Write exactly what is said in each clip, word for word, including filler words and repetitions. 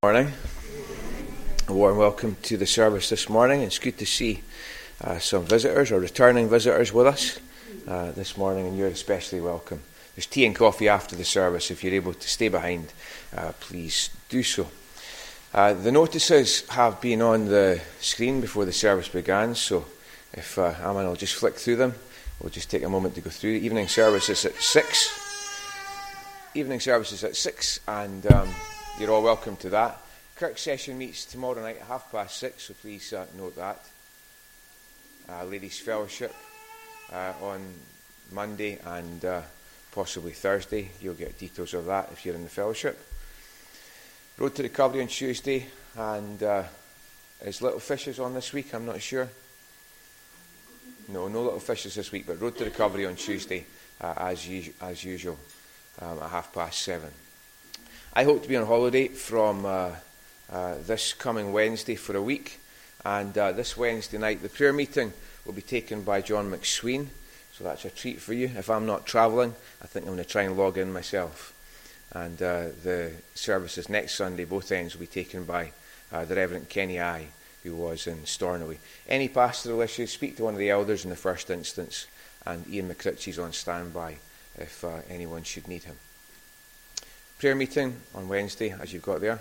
Morning. A warm welcome to the service this morning. It's good to see uh, some visitors or returning visitors with us uh, this morning, and you're especially welcome. There's tea and coffee after the service. If you're able to stay behind, uh, please do so. Uh, the notices have been on the screen before the service began, so if uh, Aman will just flick through them, we'll just take a moment to go through. Evening service is at six. Evening service is at six, and um, you're all welcome to that. Kirk session meets tomorrow night at half past six, so please uh, note that. Uh, Ladies' Fellowship uh, on Monday and uh, possibly Thursday. You'll get details of that if you're in the fellowship. Road to Recovery on Tuesday, and uh, is Little Fishes on this week? I'm not sure. No, no Little Fishes this week, but Road to Recovery on Tuesday uh, as, us- as usual um, at half past seven. I hope to be on holiday from uh, uh, this coming Wednesday for a week, and uh, this Wednesday night the prayer meeting will be taken by John McSween, so that's a treat for you. If I'm not travelling, I think I'm going to try and log in myself. And uh, the services next Sunday, both ends, will be taken by uh, the Reverend Kenny I, who was in Stornoway. Any pastoral issues, speak to one of the elders in the first instance, and Ian McCritchie's on standby if uh, anyone should need him. Prayer meeting on Wednesday, as you've got there.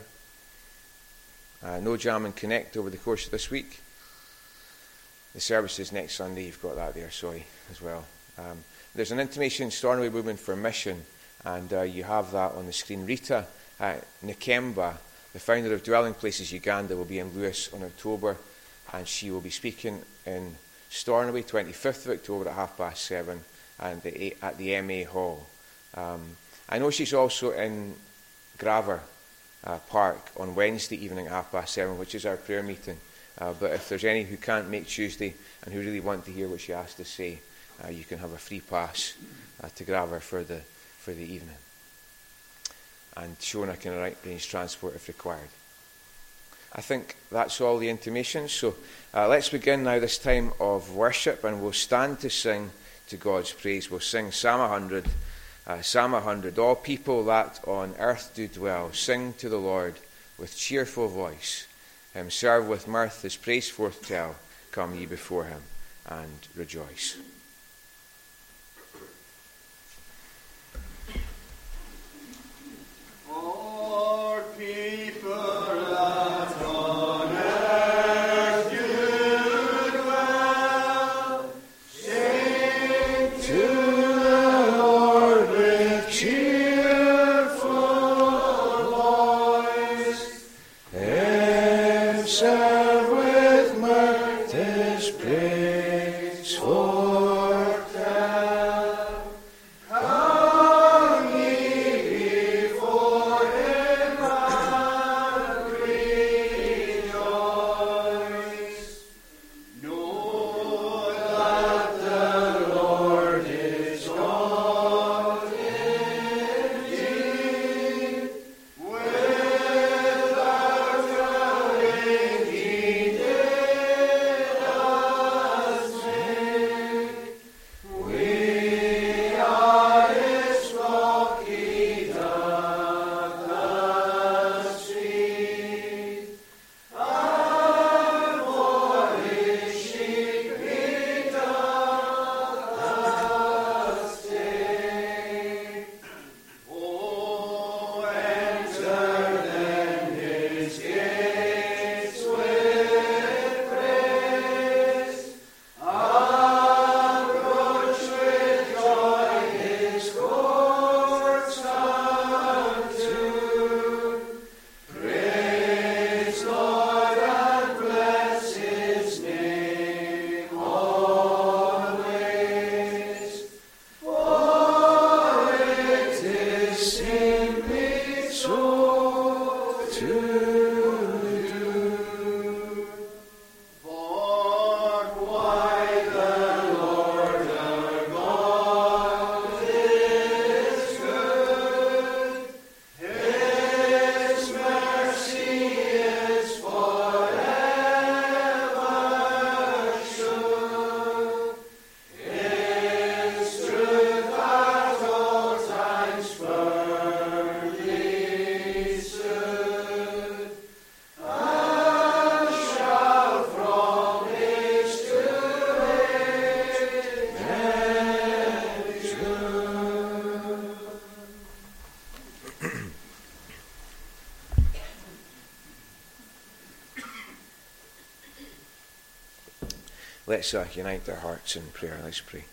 Uh, no Jam and Connect over the course of this week. The services next Sunday, you've got that there, sorry, as well. Um, there's an intimation, Stornoway Women for Mission, and uh, you have that on the screen. Rita uh, Nakemba, the founder of Dwelling Places Uganda, will be in Lewis on October, and she will be speaking in Stornoway, twenty-fifth of October at half past seven, and the, at the M A Hall. Um, I know she's also in Graver uh, Park on Wednesday evening at half past seven, which is our prayer meeting. Uh, but if there's any who can't make Tuesday and who really want to hear what she has to say, uh, you can have a free pass uh, to Graver for the for the evening. And Shona can arrange transport if required. I think that's all the intimations. So uh, let's begin now this time of worship, and we'll stand to sing to God's praise. We'll sing Psalm one hundred. Uh, Psalm one hundred, all people that on earth do dwell, sing to the Lord with cheerful voice. Him serve with mirth, his praise forth tell. Come ye before him and rejoice. All people that on earth do dwell, sing to Let's uh, unite our hearts in prayer. Let's pray.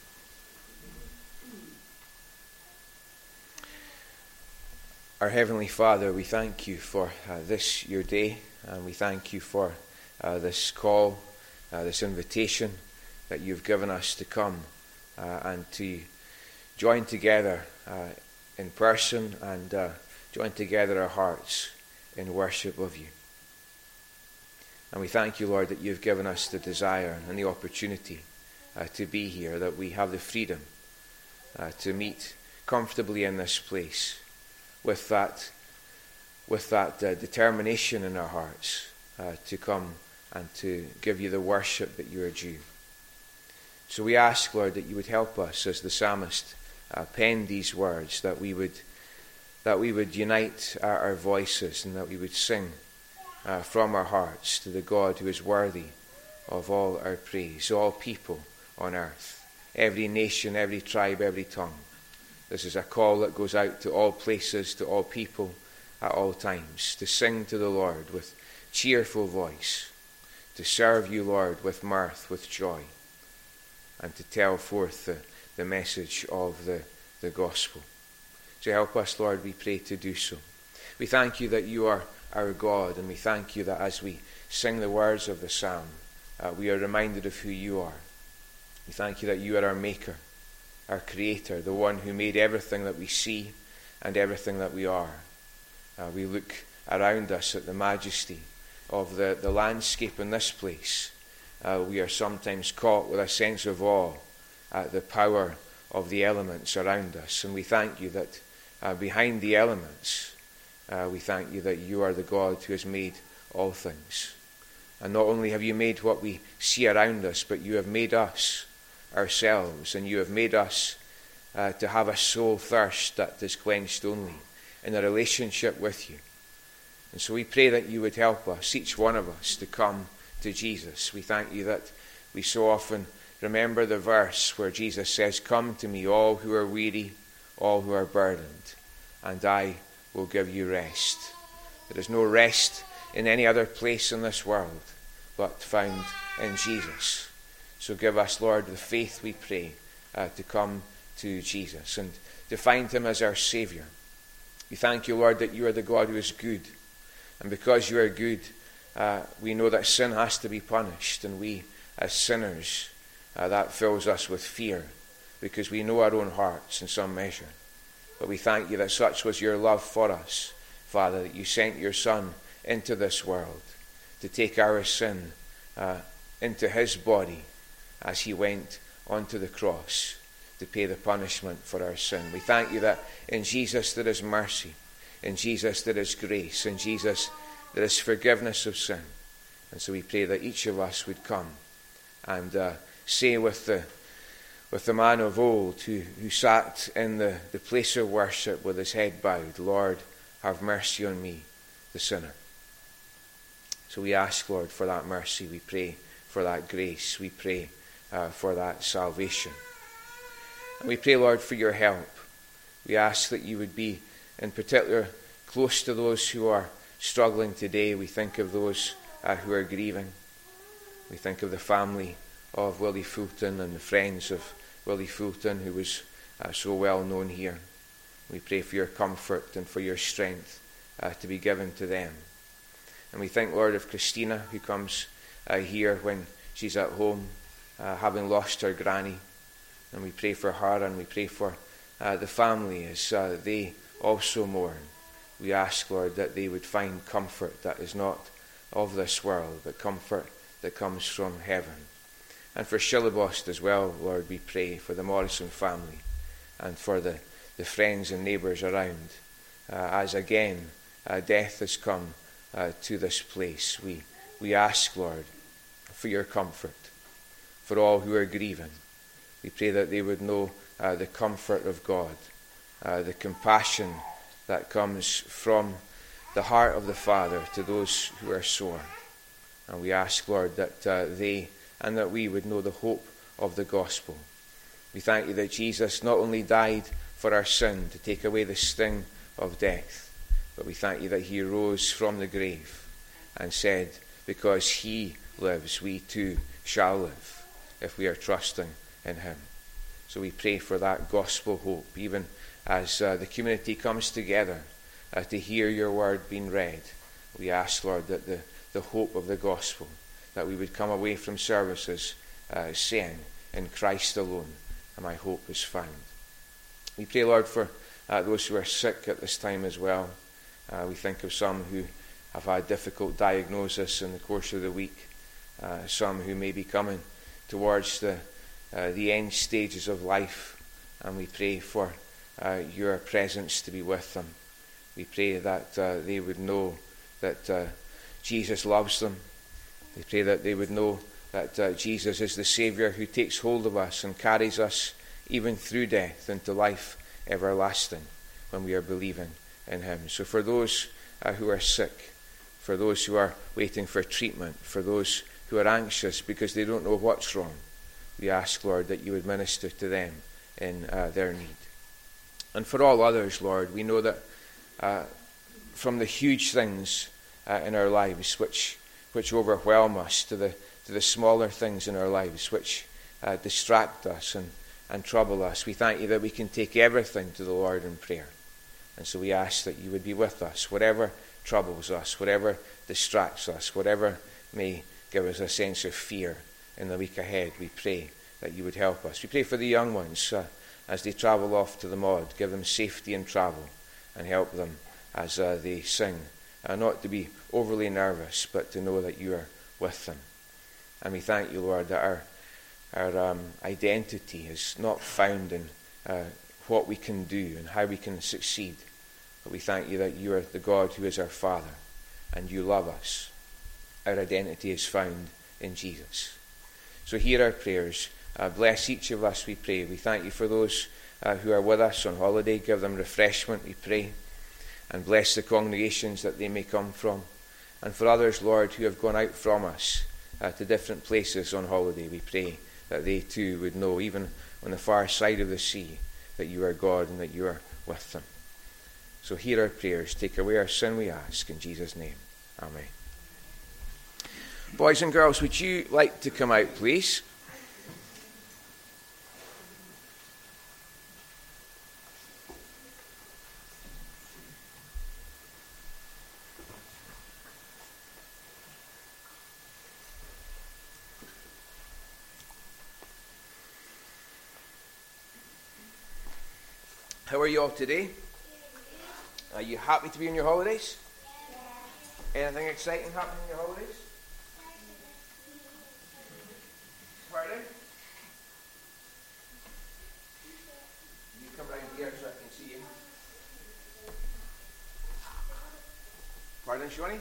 Our Heavenly Father, we thank you for uh, this, your day, and we thank you for uh, this call, uh, this invitation that you've given us to come uh, and to join together uh, in person and uh, join together our hearts in worship of you. And we thank you, Lord, that you've given us the desire and the opportunity uh, to be here, that we have the freedom uh, to meet comfortably in this place with that, with that uh, determination in our hearts uh, to come and to give you the worship that you are due. So we ask, Lord, that you would help us as the psalmist uh, penned these words, that we would, that we would unite our, our voices and that we would sing Uh, from our hearts to the God who is worthy of all our praise, all people on earth, every nation, every tribe, every tongue. This is a call that goes out to all places, to all people, at all times, to sing to the Lord with cheerful voice, to serve you, Lord, with mirth, with joy, and to tell forth the, the message of the, the gospel. So help us, Lord, we pray to do so. We thank you that you are our God, and we thank you that as we sing the words of the psalm, uh, we are reminded of who you are. We thank you that you are our maker, our creator, the one who made everything that we see and everything that we are. Uh, we look around us at the majesty of the, the landscape in this place. Uh, we are sometimes caught with a sense of awe at the power of the elements around us, and we thank you that uh, behind the elements, Uh, we thank you that you are the God who has made all things. And not only have you made what we see around us, but you have made us ourselves, and you have made us uh, to have a soul thirst that is quenched only in a relationship with you. And so we pray that you would help us, each one of us, to come to Jesus. We thank you that we so often remember the verse where Jesus says, "Come to me, all who are weary, all who are burdened, and I will give you rest." There is no rest in any other place in this world but found in Jesus. So give us, Lord, the faith, we pray, uh, to come to Jesus and to find him as our Saviour. We thank you, Lord, that you are the God who is good. And because you are good, uh, we know that sin has to be punished. And we, as sinners, uh, that fills us with fear because we know our own hearts in some measure. But we thank you that such was your love for us, Father, that you sent your Son into this world to take our sin uh, into his body as he went onto the cross to pay the punishment for our sin. We thank you that in Jesus there is mercy, in Jesus there is grace, in Jesus there is forgiveness of sin. And so we pray that each of us would come and uh, say with the With the man of old who, who sat in the, the place of worship with his head bowed, "Lord, have mercy on me, the sinner." So we ask, Lord, for that mercy. We pray for that grace. We pray uh, for that salvation. And we pray, Lord, for your help. We ask that you would be, in particular, close to those who are struggling today. We think of those uh, who are grieving. We think of the family of Willie Fulton and the friends of Willie Fulton, who was uh, so well known here. We pray for your comfort and for your strength uh, to be given to them. And we think, Lord, of Christina, who comes uh, here when she's at home, uh, having lost her granny. And we pray for her, and we pray for uh, the family as uh, they also mourn. We ask, Lord, that they would find comfort that is not of this world, but comfort that comes from heaven. And for Shillebost as well, Lord, we pray for the Morrison family and for the, the friends and neighbours around. Uh, as again, uh, death has come uh, to this place. We, we ask, Lord, for your comfort, for all who are grieving. We pray that they would know uh, the comfort of God, uh, the compassion that comes from the heart of the Father to those who are sore. And we ask, Lord, that uh, they and that we would know the hope of the gospel. We thank you that Jesus not only died for our sin to take away the sting of death, but we thank you that he rose from the grave and said, because he lives, we too shall live. if we are trusting in him. So we pray for that gospel hope, even as uh, the community comes together uh, to hear your word being read. We ask, Lord, that the, the hope of the gospel, that we would come away from services uh, saying, in Christ alone, and my hope is found. We pray, Lord, for uh, those who are sick at this time as well. Uh, we think of some who have had difficult diagnosis in the course of the week, uh, some who may be coming towards the uh, the end stages of life, and we pray for uh, your presence to be with them. We pray that uh, they would know that uh, Jesus loves them. We pray that they would know that uh, Jesus is the Saviour who takes hold of us and carries us even through death into life everlasting when we are believing in him. So for those uh, who are sick, for those who are waiting for treatment, for those who are anxious because they don't know what's wrong, we ask, Lord, that you would minister to them in uh, their need. And for all others, Lord, we know that uh, from the huge things uh, in our lives which which overwhelm us to the to the smaller things in our lives which uh, distract us and, and trouble us, we thank you that we can take everything to the Lord in prayer. And so we ask that you would be with us, whatever troubles us, whatever distracts us, whatever may give us a sense of fear in the week ahead. We pray that you would help us. We pray for the young ones uh, as they travel off to the Mod. Give them safety in travel and help them as uh, they sing. Uh, not to be overly nervous, but to know that you are with them. And we thank you, Lord, that our, our um, identity is not found in uh, what we can do and how we can succeed. But we thank you that you are the God who is our Father and you love us. Our identity is found in Jesus. So hear our prayers. Uh, bless each of us, we pray. We thank you for those uh, who are with us on holiday. Give them refreshment, we pray. And bless the congregations that they may come from. And for others, Lord, who have gone out from us uh, to different places on holiday, we pray that they too would know, even on the far side of the sea, that you are God and that you are with them. So hear our prayers. Take away our sin, we ask. In Jesus' name, amen. Boys and girls, would you like to come out, please? How are you all today? Are you happy to be on your holidays? Anything exciting happening in your holidays? Pardon? You come round here so I can see you. Pardon, Shoni?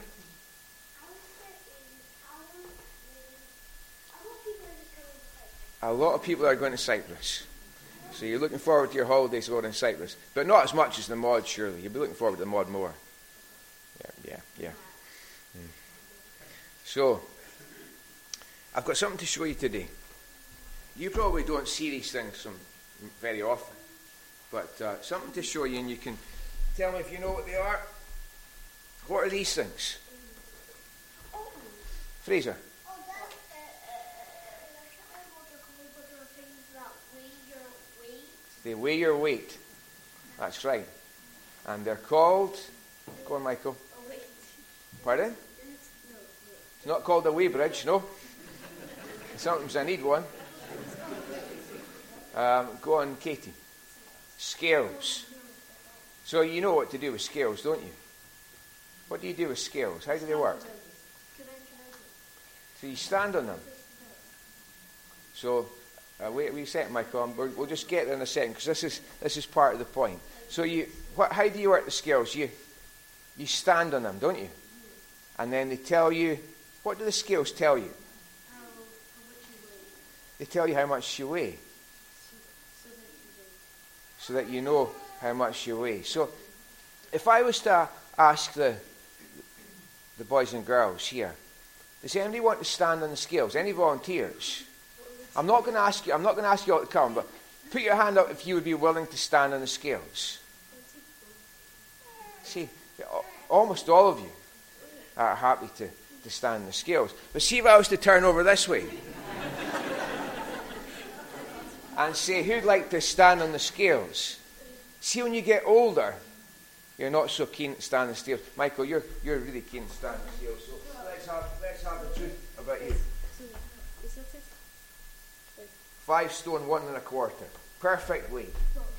A lot of people are going to Cyprus. So you're looking forward to your holidays out in Cyprus. But not as much as the Mod, surely. You'll be looking forward to the Mod more. Yeah, yeah, yeah. Mm. So, I've got something to show you today. You probably don't see these things from very often. But uh, something to show you, and you can tell me if you know what they are. What are these things? Fraser? They weigh your weight. That's right. And they're called... Go on, Michael. Pardon? It's not called a weighbridge, no. Sometimes I need one. Um, go on, Katie. Scales. So you know what to do with scales, don't you? What do you do with scales? How do they work? So you stand on them. So... Uh, wait, we set Michael on. We'll just get there in a second because this is this is part of the point. So you, what, how do you work the scales? You, you stand on them, don't you? And then they tell you. What do the scales tell you? How, how much you weigh. They tell you how much you weigh, so, so that you know how much you weigh. So, if I was to ask the the boys and girls here, does anybody want to stand on the scales? Any volunteers? I'm not going to ask you. I'm not going to ask you all to come, but put your hand up if you would be willing to stand on the scales. See, almost all of you are happy to, to stand on the scales. But see if I was to turn over this way. and say, who'd like to stand on the scales? See, when you get older, you're not so keen to stand on the scales. Michael, you're you're really keen to stand on the scales. So let's have let's have the truth about you. Five stone, one and a quarter. Perfect weight.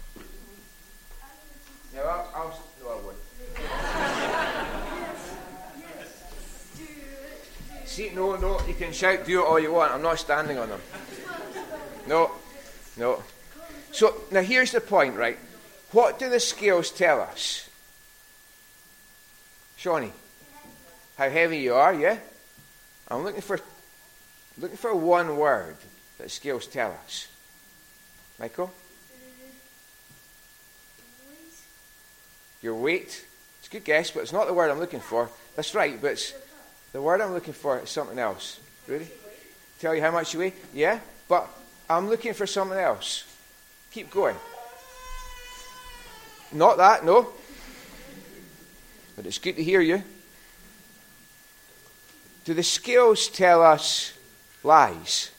Now, I'll, I'll no, I won't. See, no, no, you can shout, do it all you want. I'm not standing on them. No, no. So, now here's the point, right? What do the scales tell us? Shawnee, how heavy you are, yeah? I'm looking for looking for one word that scales tell us. Michael? Your weight. It's a good guess, but it's not the word I'm looking for. That's right, but it's, the word I'm looking for is something else. Really? Tell you how much you weigh? Yeah, but I'm looking for something else. Keep going. Not that, no. But it's good to hear you. Do the scales tell us lies?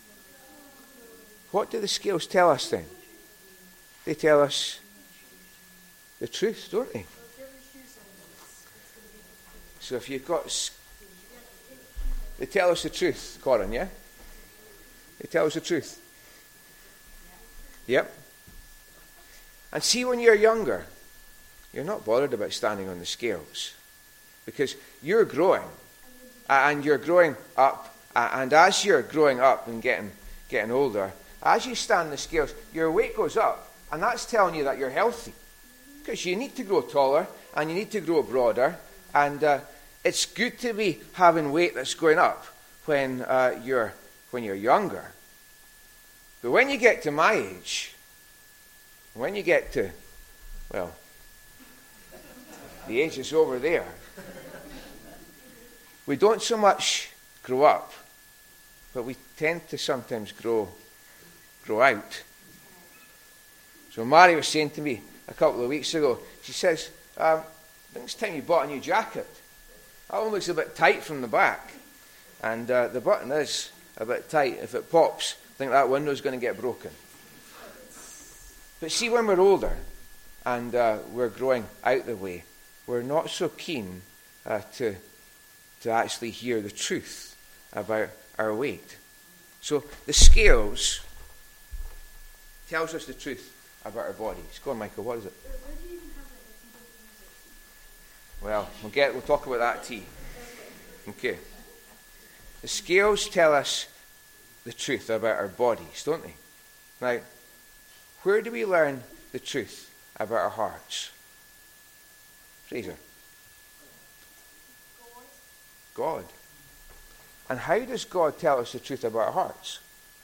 What do the scales tell us then? They tell us the truth, don't they? So if you've got... They tell us the truth, Corin, yeah? They tell us the truth. Yep. And see, when you're younger, you're not bothered about standing on the scales. Because you're growing. And you're growing up. And as you're growing up and getting, getting older, as you stand on the scales, your weight goes up. And that's telling you that you're healthy. Because you need to grow taller and you need to grow broader. And uh, it's good to be having weight that's going up when uh, you're when you're younger. But when you get to my age, when you get to, well, the age is over there, we don't so much grow up, but we tend to sometimes grow grow out. So Mary was saying to me a couple of weeks ago, she says, um, I think it's time you bought a new jacket. That one looks a bit tight from the back. And uh, the button is a bit tight. If it pops, I think that window's going to get broken. But see, when we're older and uh, we're growing out the way, we're not so keen uh, to, to actually hear the truth about our weight. So the scales tells us the truth about our bodies. Go on, Michael, what is it? Well, we'll get we'll talk about that tea. Okay. The scales tell us the truth about our bodies, don't they? Now, where do we learn the truth about our hearts? Fraser. God. And how does God tell us the truth about our hearts?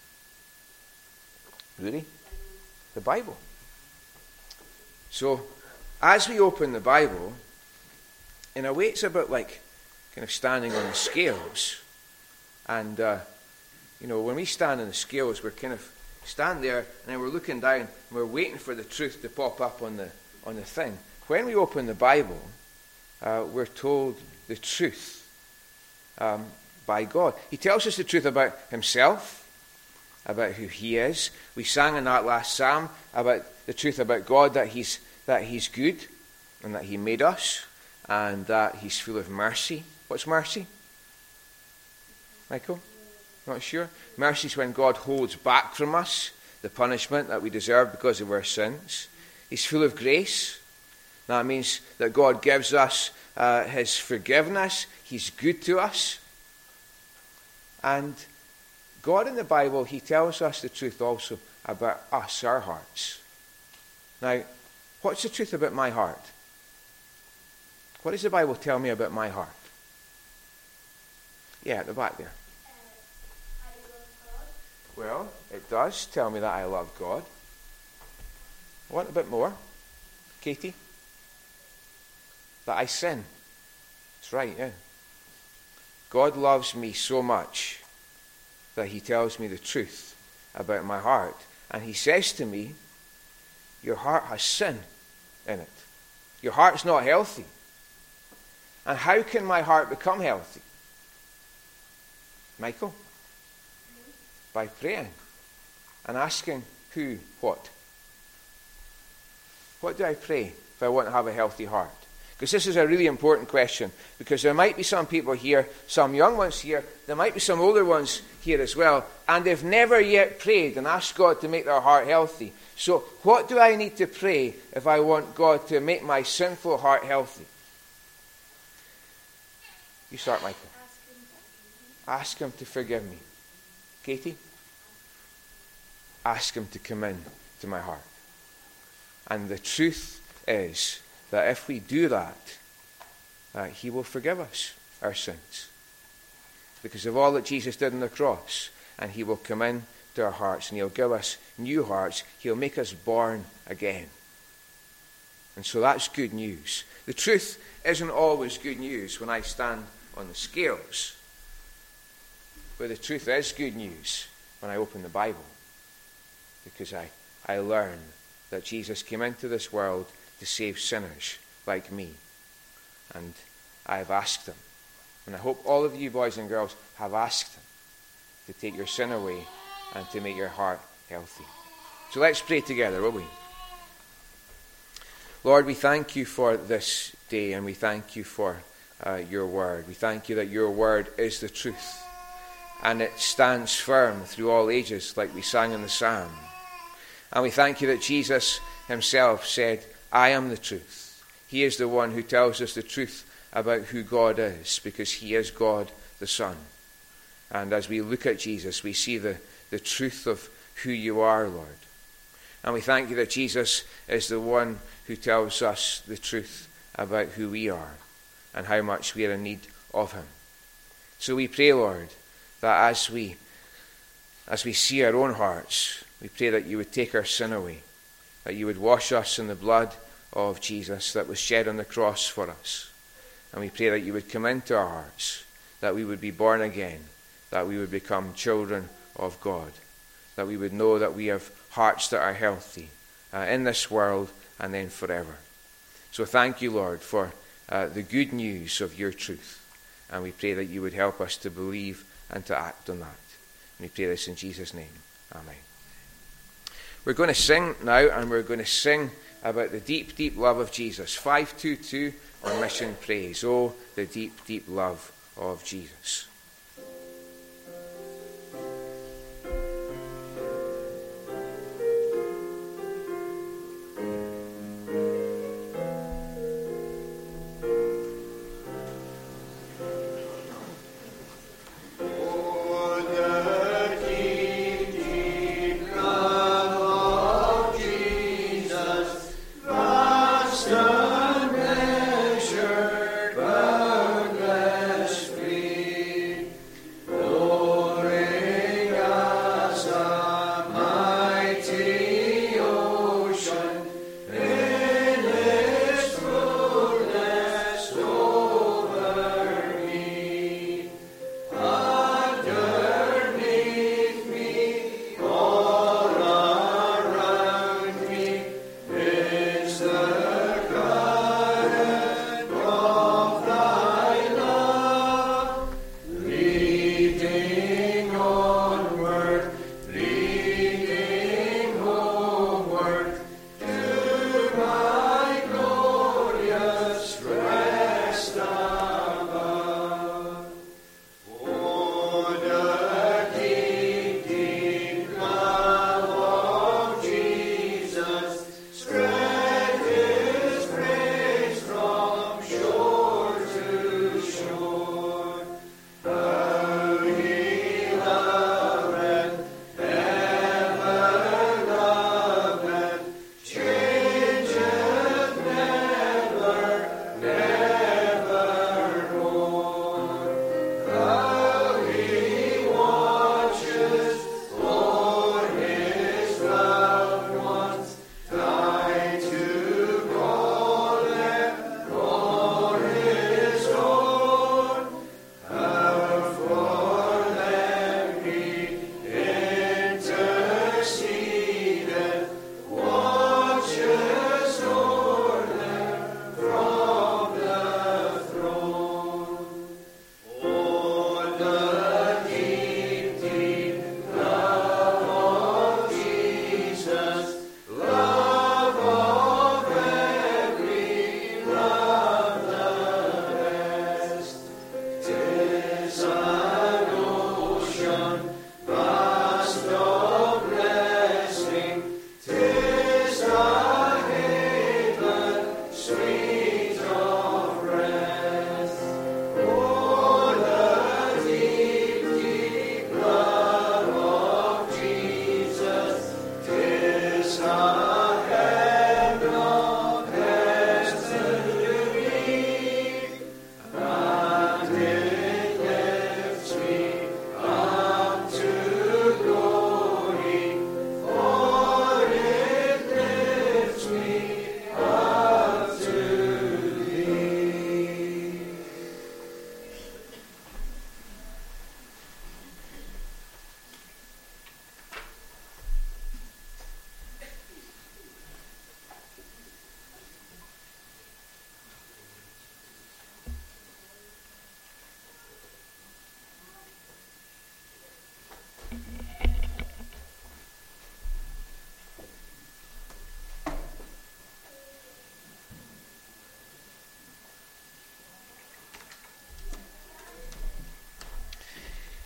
Really? The Bible. So, as we open the Bible, in a way it's a bit like kind of standing on the scales. And, uh, you know, when we stand on the scales, we're kind of stand there and then we're looking down and we're waiting for the truth to pop up on the on the thing. When we open the Bible, uh, we're told the truth um, by God. He tells us the truth about himself, about who he is. We sang in that last psalm about the truth about God, that he's that he's good and that he made us and that he's full of mercy. What's mercy? Michael? Not sure? Mercy is when God holds back from us the punishment that we deserve because of our sins. He's full of grace. That means that God gives us uh, his forgiveness. He's good to us. And God in the Bible, he tells us the truth also about us, our hearts. Now, what's the truth about my heart? What does the Bible tell me about my heart? Yeah, at the back there. Uh, I love God. Well, it does tell me that I love God. I want a bit more. Katie? That I sin. That's right, yeah. God loves me so much that he tells me the truth about my heart. And he says to me, your heart has sin in it. Your heart's not healthy. And how can my heart become healthy? Michael? By praying and asking who, what? What do I pray if I want to have a healthy heart? Because this is a really important question, because there might be some people here, some young ones here, there might be some older ones here as well, and they've never yet prayed and asked God to make their heart healthy. So what do I need to pray if I want God to make my sinful heart healthy? You start, Michael. Ask him to forgive me. Katie? Ask him to come in to my heart. And the truth is that if we do that, uh, he will forgive us our sins. Because of all that Jesus did on the cross. And he will come in to our hearts and he'll give us new hearts. He'll make us born again. And so that's good news. The truth isn't always good news when I stand on the scales. But the truth is good news when I open the Bible. Because I, I learn that Jesus came into this world to save sinners like me. And I have asked him. And I hope all of you boys and girls have asked him to take your sin away and to make your heart healthy. So let's pray together, will we? Lord, we thank you for this day, and we thank you for uh, your word. We thank you that your word is the truth, and it stands firm through all ages, like we sang in the psalm. And we thank you that Jesus himself said, I am the truth. He is the one who tells us the truth about who God is, because he is God the Son. And as we look at Jesus, we see the, the truth of who you are, Lord. And we thank you that Jesus is the one who tells us the truth about who we are and how much we are in need of him. So we pray, Lord, that as we, as we see our own hearts, we pray that you would take our sin away, that you would wash us in the blood of Jesus that was shed on the cross for us. And we pray that you would come into our hearts, that we would be born again, that we would become children of God, that we would know that we have hearts that are healthy uh, in this world and then forever. So thank you, Lord, for uh, the good news of your truth. And we pray that you would help us to believe and to act on that. And we pray this in Jesus' name. Amen. We're going to sing now, and we're going to sing about the deep, deep love of Jesus. five two two on Mission Praise. Oh, the deep, deep love of Jesus. Measured, boundless, free.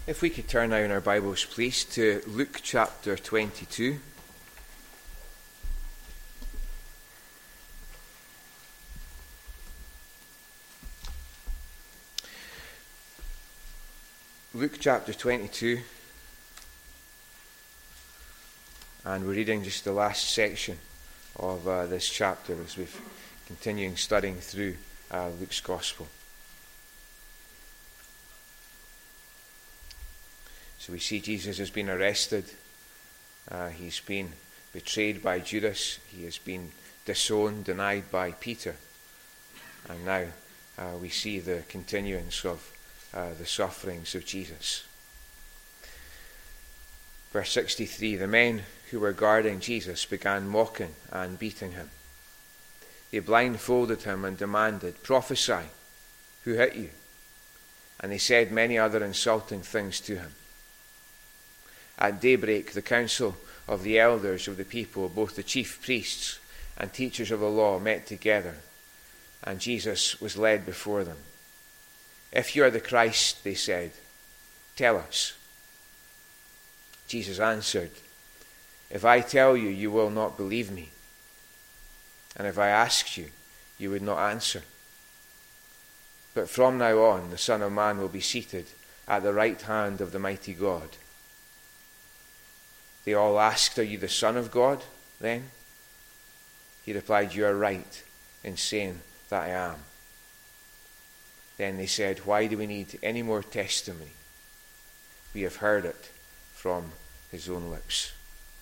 If we could turn now in our Bibles, please, to Luke chapter twenty-two. Luke chapter twenty-two, and we're reading just the last section of uh, this chapter as we're continuing studying through uh, Luke's Gospel. So we see Jesus has been arrested, uh, he's been betrayed by Judas, he has been disowned, denied by Peter, and now uh, we see the continuance of uh, the sufferings of Jesus. Verse sixty-three, the men who were guarding Jesus began mocking and beating him. They blindfolded him and demanded, "Prophesy, who hit you?" And they said many other insulting things to him. At daybreak, the council of the elders of the people, both the chief priests and teachers of the law, met together, and Jesus was led before them. "If you are the Christ," they said, "tell us." Jesus answered, "If I tell you, you will not believe me. And if I asked you, you would not answer. But from now on, the Son of Man will be seated at the right hand of the mighty God." They all asked, "Are you the Son of God, then?" He replied, "You are right in saying that I am." Then they said, "Why do we need any more testimony? We have heard it from his own lips."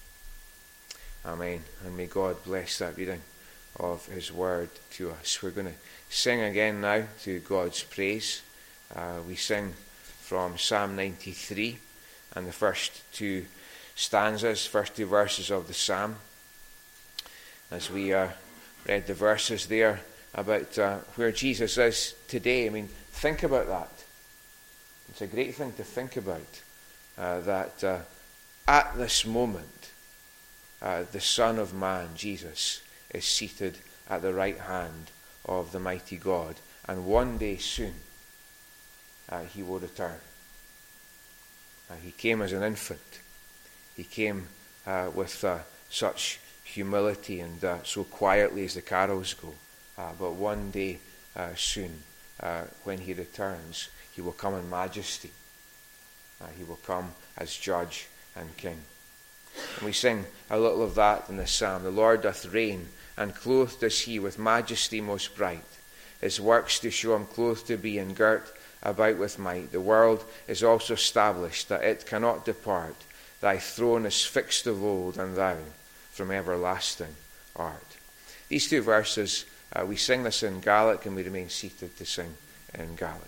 Amen. And may God bless that reading of his word to us. We're going to sing again now to God's praise. Uh, we sing from Psalm ninety-three and the first two stanzas, first two verses of the psalm. As we uh, read the verses there about uh, where Jesus is today. I mean, think about that. It's a great thing to think about, uh, that uh, at this moment, uh, the Son of Man, Jesus, is seated at the right hand of the mighty God. And one day soon, uh, he will return. Uh, he came as an infant. He came uh, with uh, such humility and uh, so quietly as the carols go. Uh, but one day uh, soon, uh, when he returns, he will come in majesty. Uh, he will come as judge and king. And we sing a little of that in this psalm. "The Lord doth reign, and clothed is he with majesty most bright. His works do show him clothed to be, and girt about with might. The world is also established, that it cannot depart. Thy throne is fixed of old, and thou from everlasting art." These two verses, uh, we sing this in Gaelic, and we remain seated to sing in Gaelic.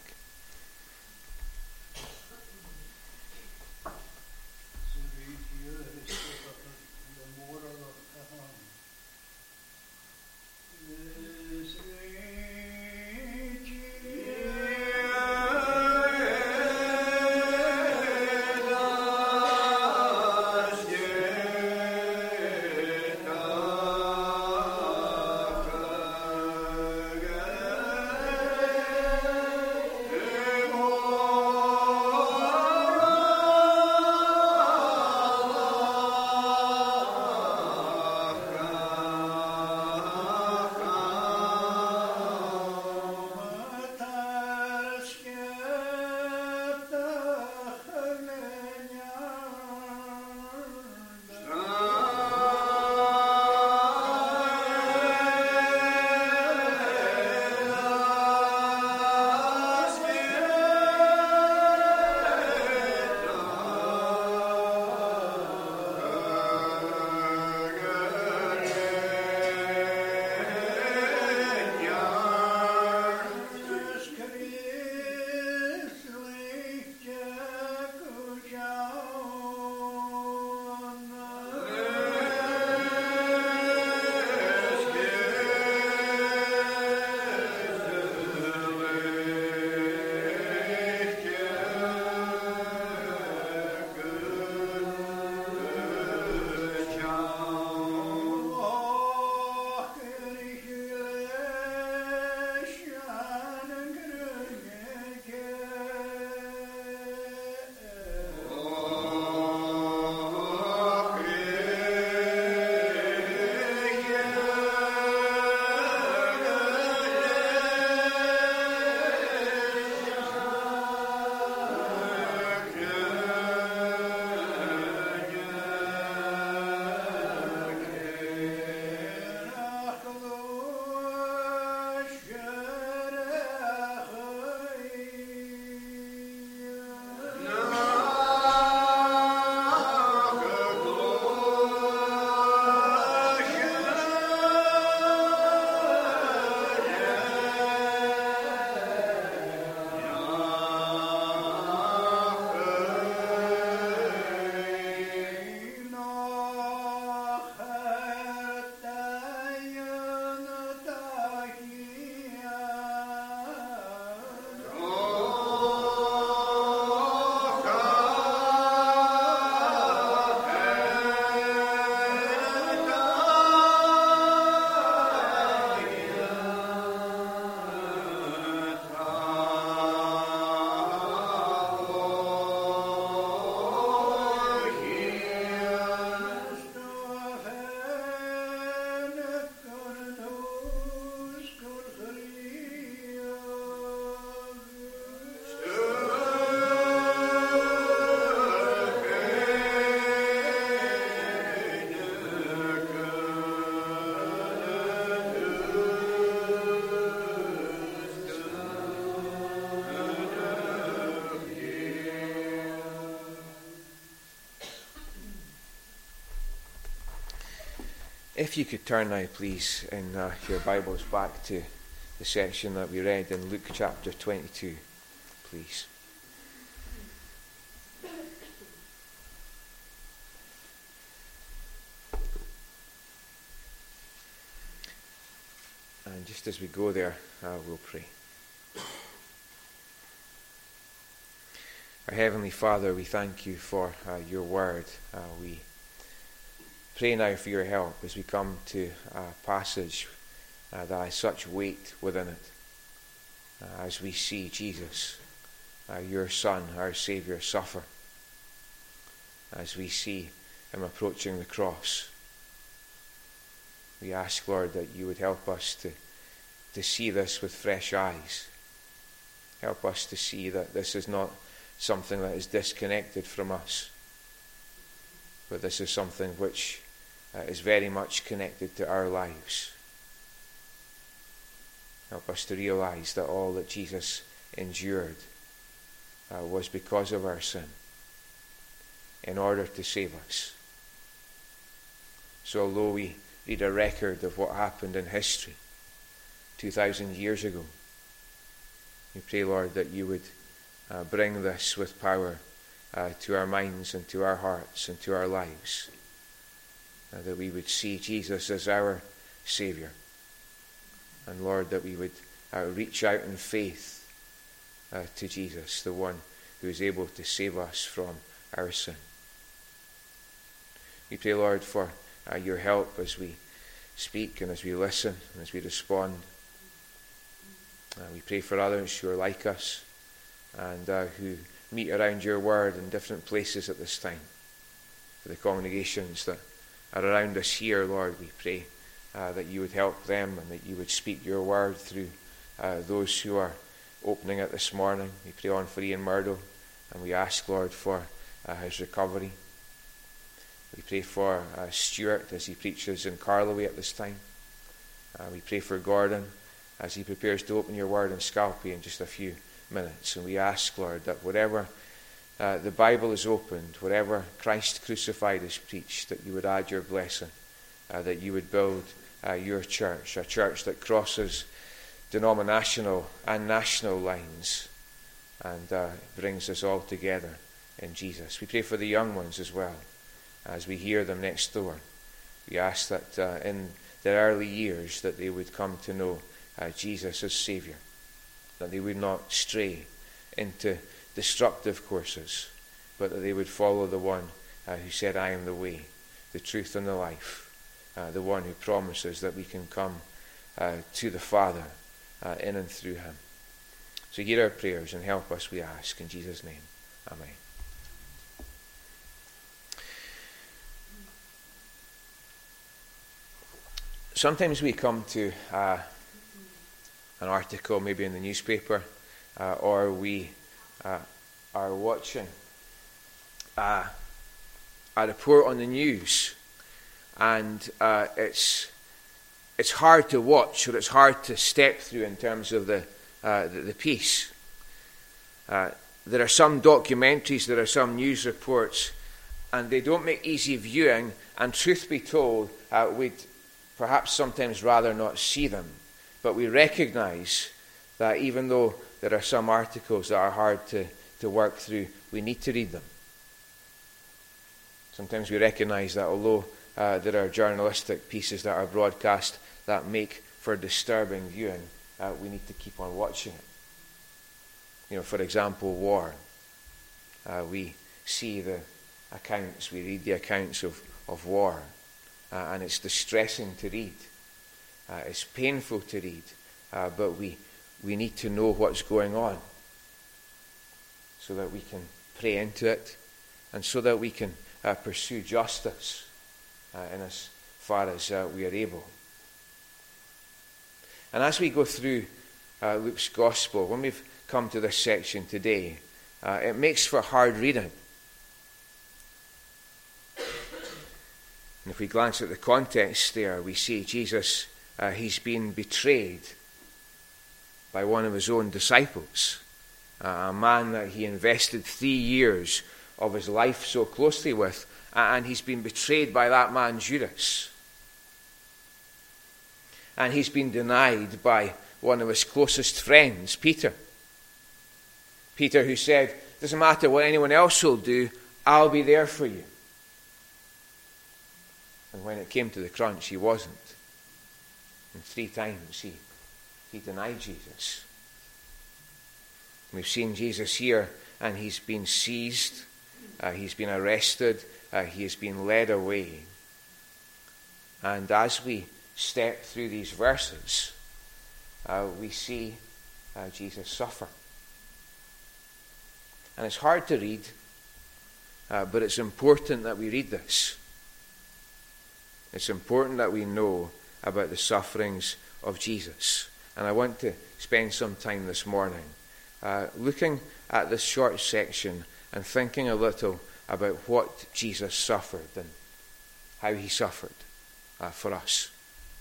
Yeah. If you could turn now, please, in uh, your Bibles back to the section that we read in Luke chapter twenty-two, please. And just as we go there, uh, we'll pray. Our Heavenly Father, we thank you for uh, your word. Uh, we pray now for your help as we come to a passage uh, that has such weight within it. Uh, as we see Jesus, uh, your Son, our Saviour, suffer. As we see him approaching the cross. We ask, Lord, that you would help us to, to see this with fresh eyes. Help us to see that this is not something that is disconnected from us, but this is something which uh, is very much connected to our lives. Help us to realize that all that Jesus endured uh, was because of our sin, in order to save us. So although we read a record of what happened in history two thousand years ago, we pray, Lord, that you would uh, bring this with power uh, to our minds and to our hearts and to our lives, uh, that we would see Jesus as our Saviour, and Lord, that we would uh, reach out in faith uh, to Jesus, the one who is able to save us from our sin. We pray, Lord, for uh, your help as we speak and as we listen and as we respond. Uh, we pray for others who are like us and uh, who meet around your word in different places at this time. For the congregations that are around us here, Lord, we pray uh, that you would help them and that you would speak your word through uh, those who are opening it this morning. We pray on for Ian Murdo, and we ask, Lord, for uh, his recovery. We pray for uh, Stuart as he preaches in Carloway at this time. Uh, we pray for Gordon as he prepares to open your word in Scalpay in just a few minutes. And we ask, Lord, that whatever uh, the Bible is opened, whatever Christ crucified is preached, that you would add your blessing, uh, that you would build uh, your church, a church that crosses denominational and national lines and uh, brings us all together in Jesus. We pray for the young ones as well. As we hear them next door, we ask that uh, in their early years that they would come to know uh, Jesus as Saviour, that they would not stray into destructive courses, but that they would follow the one uh, who said, I am the way, the truth and the life, uh, the one who promises that we can come uh, to the Father uh, in and through him. So hear our prayers and help us, we ask, in Jesus' name. Amen. Sometimes we come to uh, an article, maybe in the newspaper, uh, or we uh, are watching uh, a report on the news, and uh, it's it's hard to watch, or it's hard to step through in terms of the uh, the, the piece. Uh, there are some documentaries, there are some news reports, and they don't make easy viewing. And truth be told, uh, we'd perhaps sometimes rather not see them, but we recognize that even though there are some articles that are hard to, to work through, we need to read them. Sometimes we recognize that although uh, there are journalistic pieces that are broadcast that make for disturbing viewing, uh, we need to keep on watching it. You know, for example, war. Uh, we see the accounts, we read the accounts of, of war. Uh, and it's distressing to read. Uh, it's painful to read. Uh, but we, we need to know what's going on so that we can pray into it and so that we can uh, pursue justice uh, in as far as uh, we are able. And as we go through uh, Luke's Gospel, when we've come to this section today, uh, it makes for hard reading. And if we glance at the context there, we see Jesus, uh, he's been betrayed by one of his own disciples, uh, a man that he invested three years of his life so closely with, and he's been betrayed by that man, Judas. And he's been denied by one of his closest friends, Peter. Peter, who said, doesn't matter what anyone else will do, I'll be there for you. And when it came to the crunch, he wasn't. And three times he, he denied Jesus. We've seen Jesus here, and he's been seized, uh, he's been arrested, uh, he has been led away. And as we step through these verses, uh, we see uh, Jesus suffer. And it's hard to read, uh, but it's important that we read this. It's important that we know about the sufferings of Jesus. And I want to spend some time this morning uh, looking at this short section and thinking a little about what Jesus suffered and how he suffered uh, for us.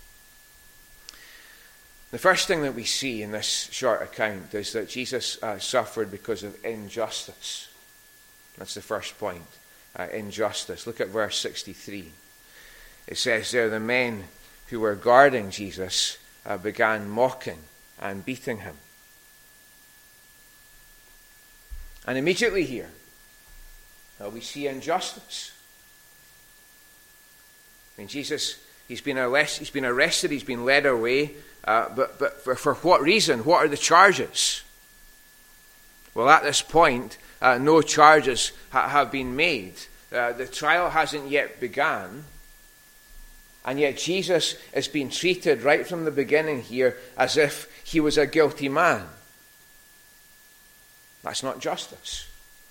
The first thing that we see in this short account is that Jesus uh, suffered because of injustice. That's the first point, uh, injustice. Look at verse sixty-three. It says there, the men who were guarding Jesus uh, began mocking and beating him. And immediately here, uh, we see injustice. I mean, Jesus, he's been arrested, he's been, arrested, he's been led away, uh, but, but for, for what reason? What are the charges? Well, at this point, uh, no charges ha- have been made. Uh, the trial hasn't yet begun. And yet Jesus is being treated right from the beginning here as if he was a guilty man. That's not justice.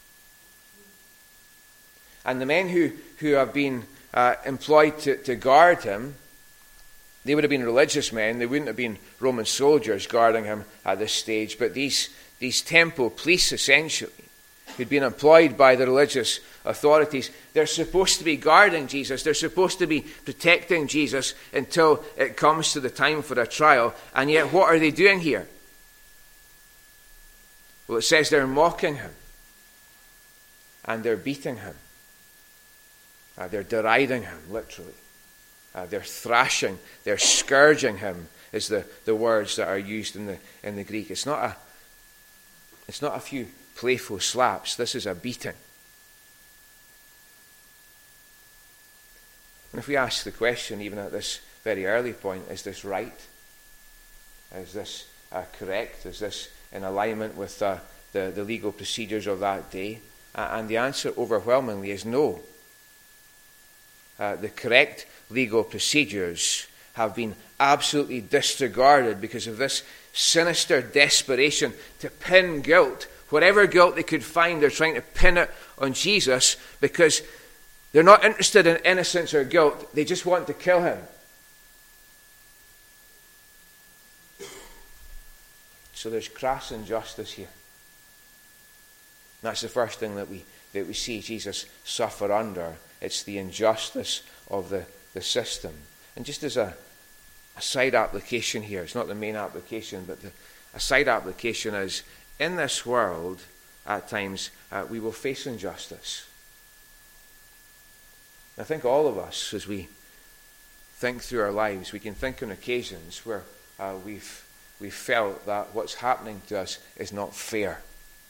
And the men who, who have been uh, employed to, to guard him, they would have been religious men. They wouldn't have been Roman soldiers guarding him at this stage. But these, these temple police, essentially, who'd been employed by the religious authorities, they're supposed to be guarding Jesus. They're supposed to be protecting Jesus until it comes to the time for a trial. And yet, what are they doing here? Well, it says they're mocking him. And they're beating him. Uh, they're deriding him, literally. Uh, they're thrashing, they're scourging him, is the, the words that are used in the in the Greek. It's not a it's not a few playful slaps. This is a beating. And if we ask the question, even at this very early point, is this right? Is this uh, correct? Is this in alignment with uh, the, the legal procedures of that day? Uh, and the answer overwhelmingly is no. Uh, the correct legal procedures have been absolutely disregarded because of this sinister desperation to pin guilt. Whatever guilt they could find, they're trying to pin it on Jesus because they're not interested in innocence or guilt. They just want to kill him. So there's crass injustice here. That's the first thing that we that we see Jesus suffer under. It's the injustice of the, the system. And just as a, a side application here, it's not the main application, but the, a side application is, in this world, at times, uh, we will face injustice. I think all of us, as we think through our lives, we can think on occasions where uh, we've, we've felt that what's happening to us is not fair.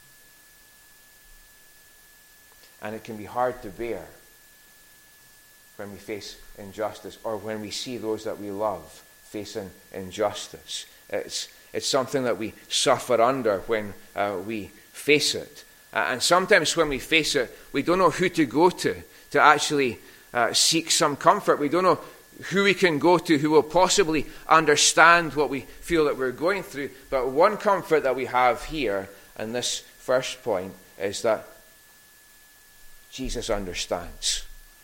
And it can be hard to bear when we face injustice or when we see those that we love facing injustice. It's, it's something that we suffer under when uh, we face it. Uh, and sometimes when we face it, we don't know who to go to to actually uh, seek some comfort. We don't know who we can go to who will possibly understand what we feel that we're going through. But one comfort that we have here in this first point is that Jesus understands.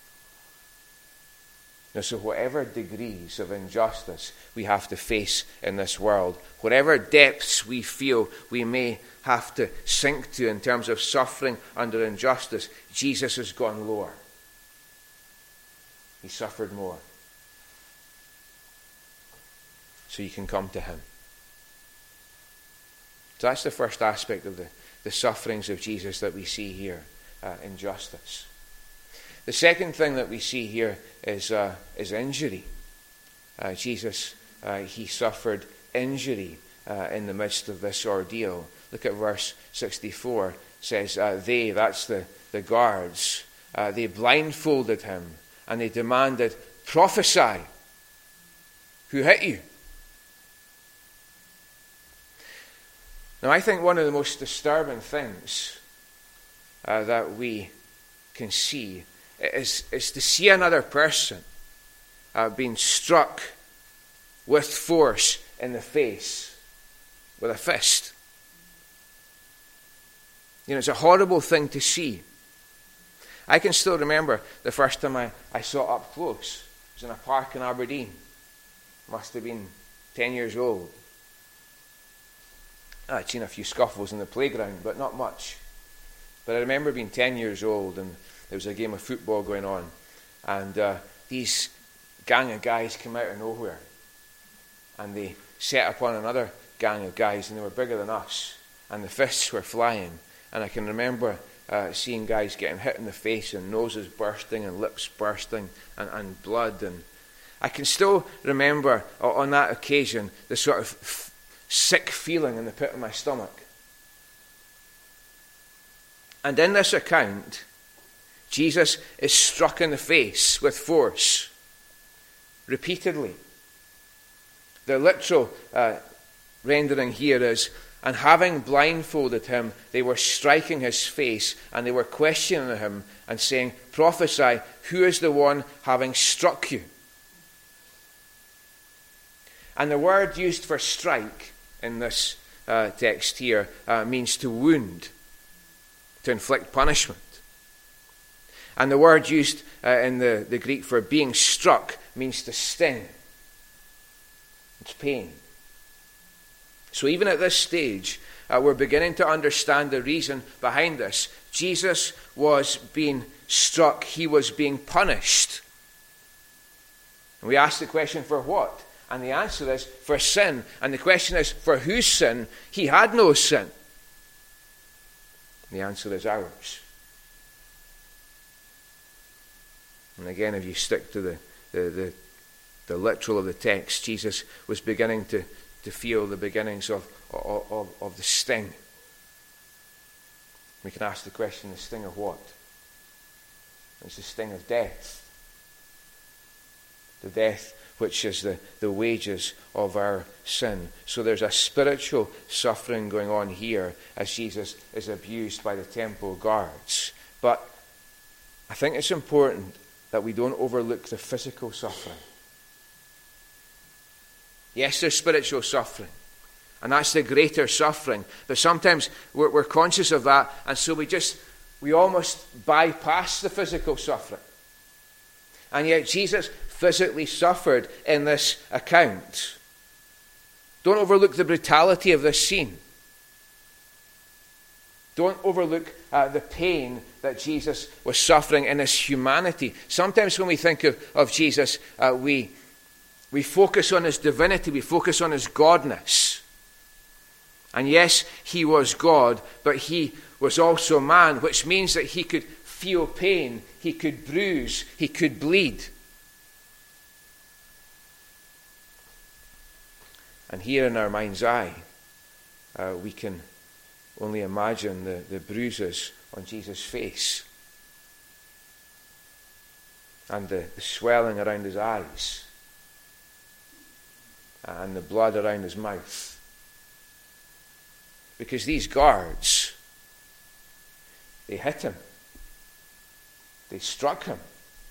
Now, so whatever degrees of injustice we have to face in this world, whatever depths we feel we may have to sink to in terms of suffering under injustice, Jesus has gone lower. He suffered more. So you can come to him. So that's the first aspect of the, the sufferings of Jesus that we see here, uh, injustice. The second thing that we see here is uh, is injury. Uh, Jesus uh, he suffered injury uh, in the midst of this ordeal. Look at verse sixty-four. It says, uh, they, that's the, the guards, uh, they blindfolded him and they demanded, prophesy, who hit you? Now, I think one of the most disturbing things uh, that we can see is, is to see another person uh, being struck with force in the face with a fist. You know, it's a horrible thing to see. I can still remember the first time I, I saw it up close. It was in a park in Aberdeen. Must have been ten years old. I'd seen a few scuffles in the playground, but not much. But I remember being ten years old, and there was a game of football going on, and uh, these gang of guys came out of nowhere, and they set upon another gang of guys, and they were bigger than us, and the fists were flying. And I can remember uh, seeing guys getting hit in the face, and noses bursting, and lips bursting, and, and blood. And I can still remember uh, on that occasion the sort of f- sick feeling in the pit of my stomach. And in this account, Jesus is struck in the face with force repeatedly. The literal uh, rendering here is, and having blindfolded him, they were striking his face, and they were questioning him and saying, prophesy, who is the one having struck you? And the word used for strike in this uh, text here uh, means to wound, to inflict punishment. And the word used uh, in the, the Greek for being struck means to sting. It's pain. So even at this stage, uh, we're beginning to understand the reason behind this. Jesus was being struck. He was being punished. And we ask the question, for what? And the answer is, for sin. And the question is, for whose sin? He had no sin. And the answer is ours. And again, if you stick to the, the, the, the literal of the text, Jesus was beginning to to feel the beginnings of, of, of, of the sting. We can ask the question, the sting of what? It's the sting of death. The death which is the, the wages of our sin. So there's a spiritual suffering going on here as Jesus is abused by the temple guards. But I think it's important that we don't overlook the physical suffering. Yes, there's spiritual suffering, and that's the greater suffering. But sometimes we're, we're conscious of that, and so we just, we almost bypass the physical suffering. And yet Jesus physically suffered in this account. Don't overlook the brutality of this scene. Don't overlook uh, the pain that Jesus was suffering in his humanity. Sometimes when we think of, of Jesus, uh, we... We focus on his divinity, we focus on his godness. And yes, he was God, but he was also man, which means that he could feel pain, he could bruise, he could bleed. And here in our mind's eye, uh, we can only imagine the, the bruises on Jesus' face and the, the swelling around his eyes. And the blood around his mouth. Because these guards, they hit him. They struck him.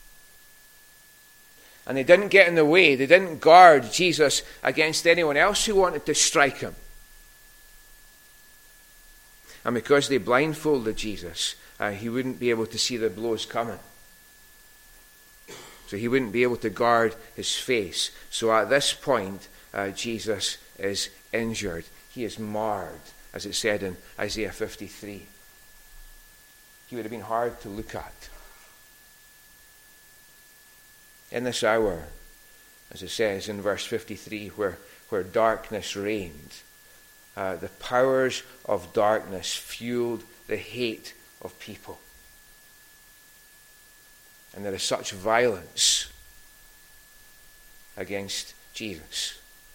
And they didn't get in the way. They didn't guard Jesus against anyone else who wanted to strike him. And because they blindfolded Jesus, uh, he wouldn't be able to see the blows coming. So he wouldn't be able to guard his face. So at this point, Uh, Jesus is injured. He is marred, as it said in Isaiah fifty-three. He would have been hard to look at. In this hour, as it says in verse fifty-three, where, where darkness reigned, uh, the powers of darkness fueled the hate of people. And there is such violence against Jesus.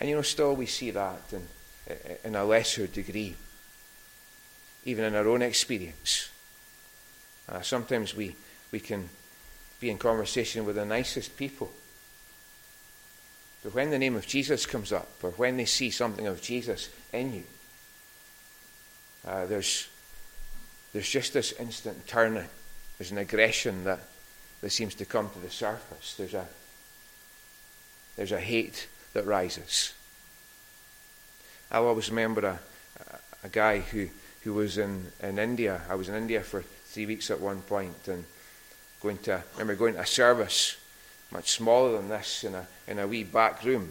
And you know, still we see that in, in a lesser degree, even in our own experience. Uh, sometimes we, we can be in conversation with the nicest people. But when the name of Jesus comes up, or when they see something of Jesus in you, uh, there's there's just this instant turning. There's an aggression that, that seems to come to the surface. There's a there's a hate that rises. I always remember a a guy who, who was in, in India. I was in India for three weeks at one point, and going to I remember going to a service much smaller than this in a in a wee back room.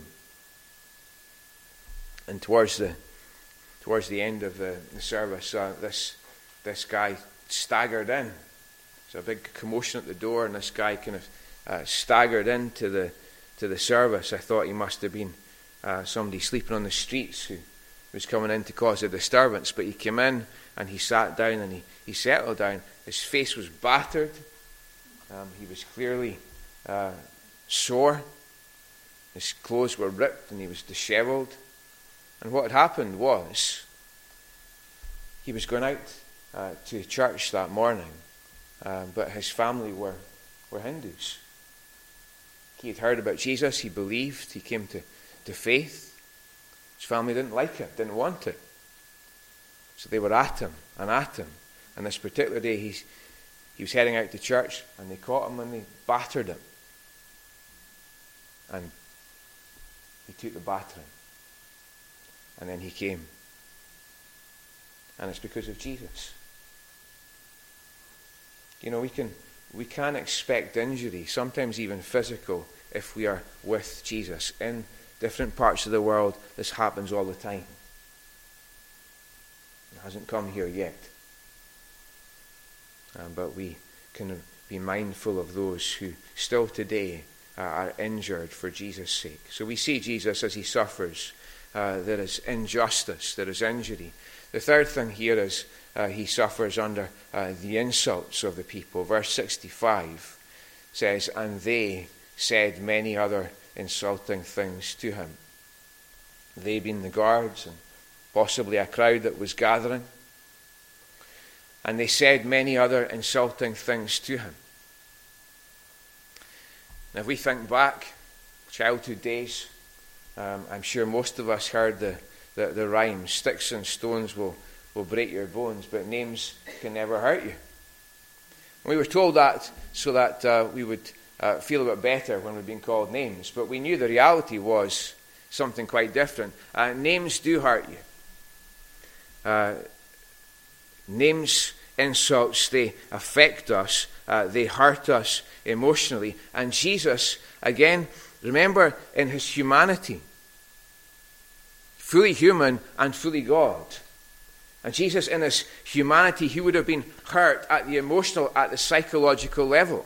And towards the towards the end of the, the service, uh, this this guy staggered in. There's a big commotion at the door, and this guy kind of uh, staggered into the to the service. I thought he must have been uh, somebody sleeping on the streets who was coming in to cause a disturbance. But he came in and he sat down and he, he settled down. His face was battered. Um, he was clearly uh, sore. His clothes were ripped and he was dishevelled. And what had happened was he was going out uh, to church that morning, uh, but his family were, were Hindus. He had heard about Jesus, he believed, he came to, to faith. His family didn't like it, didn't want it. So they were at him and at him. And this particular day he's, he was heading out to church, and they caught him and they battered him. And he took the battering. And then he came. And it's because of Jesus. You know, we can we can expect injury, sometimes even physical, if we are with Jesus. In different parts of the world, this happens all the time. It hasn't come here yet. Uh, but we can be mindful of those who still today uh, are injured for Jesus' sake. So we see Jesus as he suffers. Uh, there is injustice, there is injury. The third thing here is uh, he suffers under uh, the insults of the people. Verse sixty-five says, and they said many other insulting things to him. They being the guards and possibly a crowd that was gathering. And they said many other insulting things to him. Now if we think back, childhood days, um, I'm sure most of us heard the, the, the rhyme, sticks and stones will, will break your bones, but names can never hurt you. We were told that so that uh, we would uh, feel a bit better when we're being called names, but we knew the reality was something quite different. Uh, names do hurt you. Uh, names, insults, they affect us, uh, they hurt us emotionally. And Jesus, again, remember in his humanity, fully human and fully God. And Jesus in his humanity, he would have been hurt at the emotional, at the psychological level.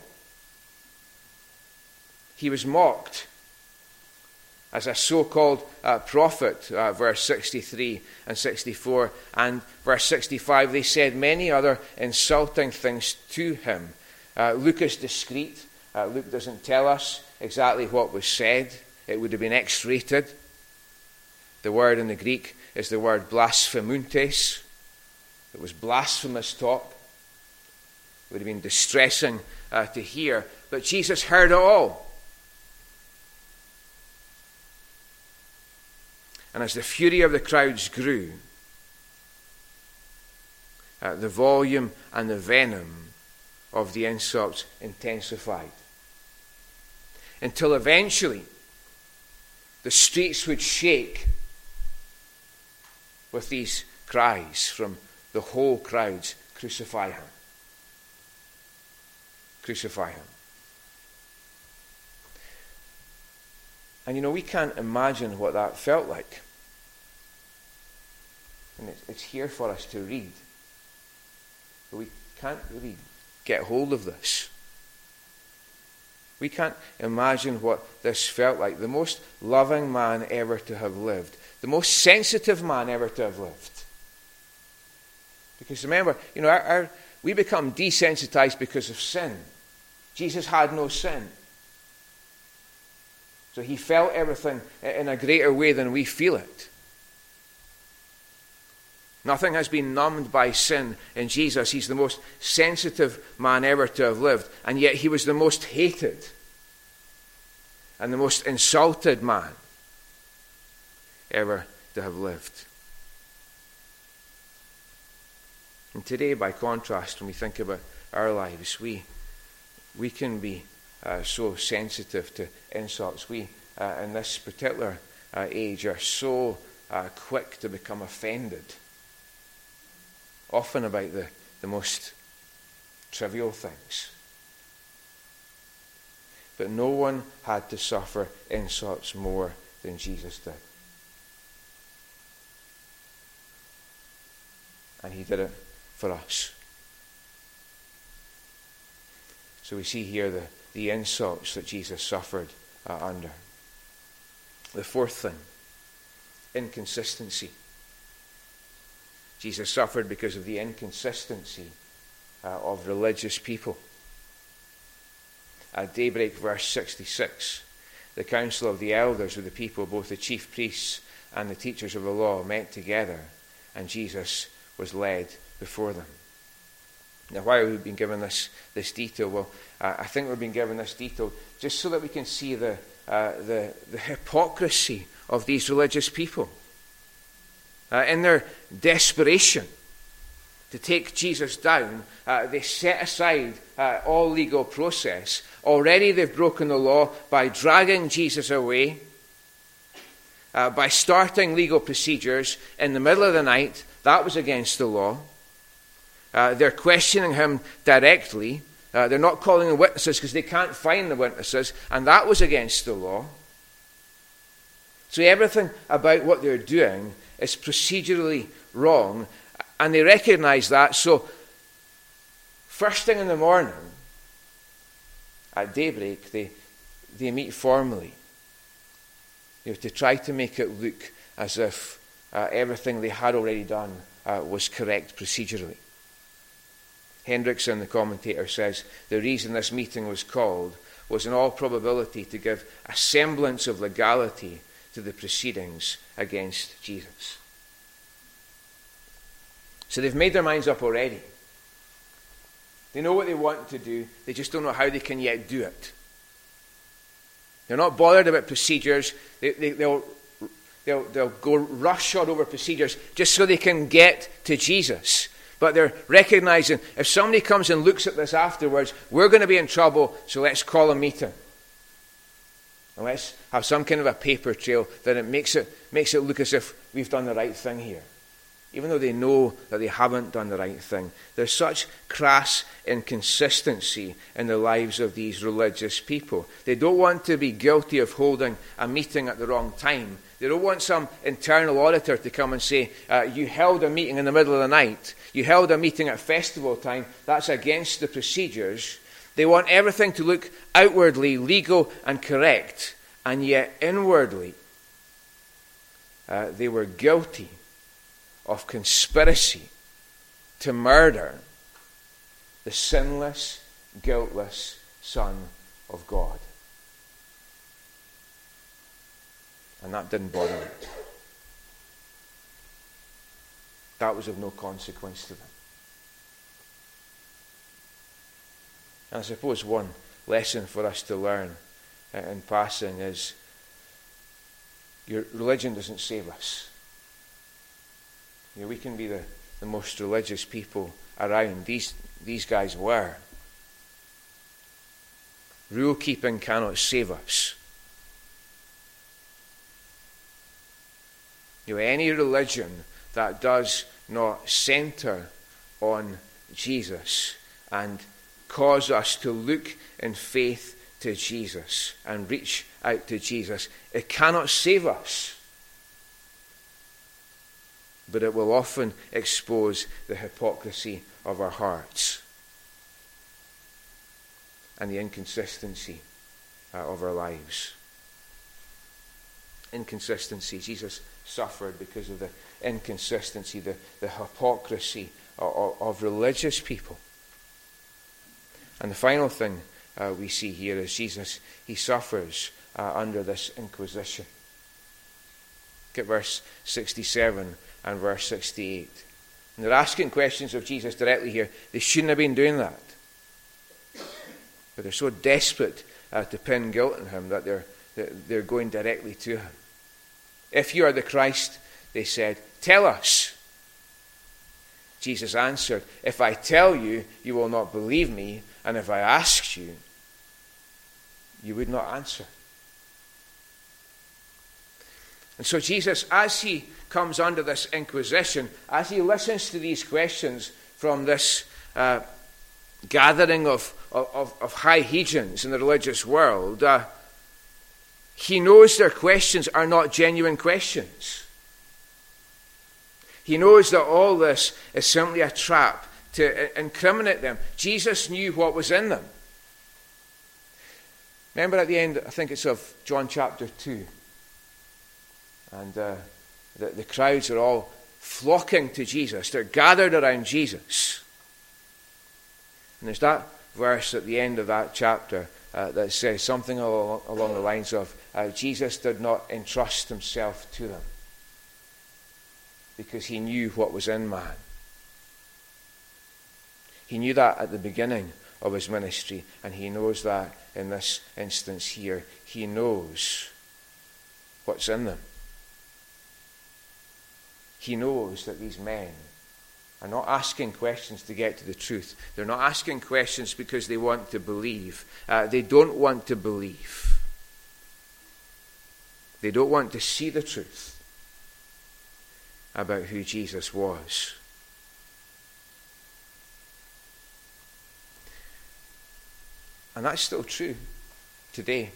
He was mocked as a so-called uh, prophet, uh, verse sixty-three and sixty-four. And verse sixty-five, they said many other insulting things to him. Uh, Luke is discreet. Uh, Luke doesn't tell us exactly what was said. It would have been X-rated. The word in the Greek is the word blasphemuntes. It was blasphemous talk. It would have been distressing uh, to hear. But Jesus heard it all. And as the fury of the crowds grew, uh, the volume and the venom of the insults intensified. Until eventually, the streets would shake with these cries from the whole crowds, crucify him. Crucify him. And you know, we can't imagine what that felt like. And it's, it's here for us to read. But we can't really get hold of this. We can't imagine what this felt like. The most loving man ever to have lived. The most sensitive man ever to have lived. Because remember, you know, our, our, we become desensitized because of sin. Jesus had no sin. So he felt everything in a greater way than we feel it. Nothing has been numbed by sin in Jesus. He's the most sensitive man ever to have lived, and yet he was the most hated and the most insulted man ever to have lived. And today, by contrast, when we think about our lives, we we can be uh, so sensitive to insults. We, uh, in this particular uh, age, are so uh, quick to become offended, often about the, the most trivial things. But no one had to suffer insults more than Jesus did. And he did it for us. So we see here the, the insults that Jesus suffered uh, under. The fourth thing, inconsistency. Jesus suffered because of the inconsistency uh, of religious people. At daybreak, verse sixty-six, the council of the elders of the people, both the chief priests and the teachers of the law, met together, and Jesus was led before them. Now, why have we been given this, this detail? Well, uh, I think we've been given this detail just so that we can see the, uh, the, the hypocrisy of these religious people. Uh, in their desperation to take Jesus down, uh, they set aside uh, all legal process. Already they've broken the law by dragging Jesus away, uh, by starting legal procedures in the middle of the night. That was against the law. Uh, they're questioning him directly. Uh, they're not calling the witnesses because they can't find the witnesses, and that was against the law. So everything about what they're doing is procedurally wrong, and they recognize that. So first thing in the morning, at daybreak, they, they meet formally, you know, to try to make it look as if uh, everything they had already done uh, was correct procedurally. Hendrickson, the commentator, says the reason this meeting was called was in all probability to give a semblance of legality to the proceedings against Jesus. So they've made their minds up already. They know what they want to do. They just don't know how they can yet do it. They're not bothered about procedures. They, they, they'll, they'll, they'll go roughshod over procedures just so they can get to Jesus. But they're recognizing if somebody comes and looks at this afterwards, we're going to be in trouble, so let's call a meeting. And let's have some kind of a paper trail that it makes it makes it look as if we've done the right thing here. Even though they know that they haven't done the right thing. There's such crass inconsistency in the lives of these religious people. They don't want to be guilty of holding a meeting at the wrong time. They don't want some internal auditor to come and say, uh, you held a meeting in the middle of the night. You held a meeting at festival time. That's against the procedures. They want everything to look outwardly legal and correct. And yet inwardly, uh, they were guilty of conspiracy to murder the sinless, guiltless Son of God. And that didn't bother them. That was of no consequence to them. And I suppose one lesson for us to learn in passing is your religion doesn't save us. You know, we can be the, the most religious people around. These, these guys were. Rule keeping cannot save us. You know, any religion that does not center on Jesus and cause us to look in faith to Jesus and reach out to Jesus, it cannot save us. But it will often expose the hypocrisy of our hearts and the inconsistency uh, of our lives. Inconsistency. Jesus suffered because of the inconsistency, the, the hypocrisy of, of, of religious people. And the final thing uh, we see here is Jesus, he suffers uh, under this inquisition. Look at verse sixty-seven and verse sixty-eight. And they're asking questions of Jesus directly here. They shouldn't have been doing that. But they're so desperate uh, to pin guilt on him that they're, they're going directly to him. If you are the Christ, they said, tell us. Jesus answered, if I tell you, you will not believe me, and if I asked you, you would not answer. And so Jesus, as he comes under this inquisition, as he listens to these questions from this uh, gathering of, of, of high hegions in the religious world, uh, he knows their questions are not genuine questions. He knows that all this is simply a trap to incriminate them. Jesus knew what was in them. Remember at the end, I think it's of John chapter two. And uh, the, the crowds are all flocking to Jesus. They're gathered around Jesus. And there's that verse at the end of that chapter uh, that says something along, along the lines of, uh, Jesus did not entrust himself to them because he knew what was in man. He knew that at the beginning of his ministry, and he knows that in this instance here. He knows what's in them. He knows that these men are not asking questions to get to the truth. They're not asking questions because they want to believe. Uh, they don't want to believe. They don't want to see the truth about who Jesus was. And that's still true today,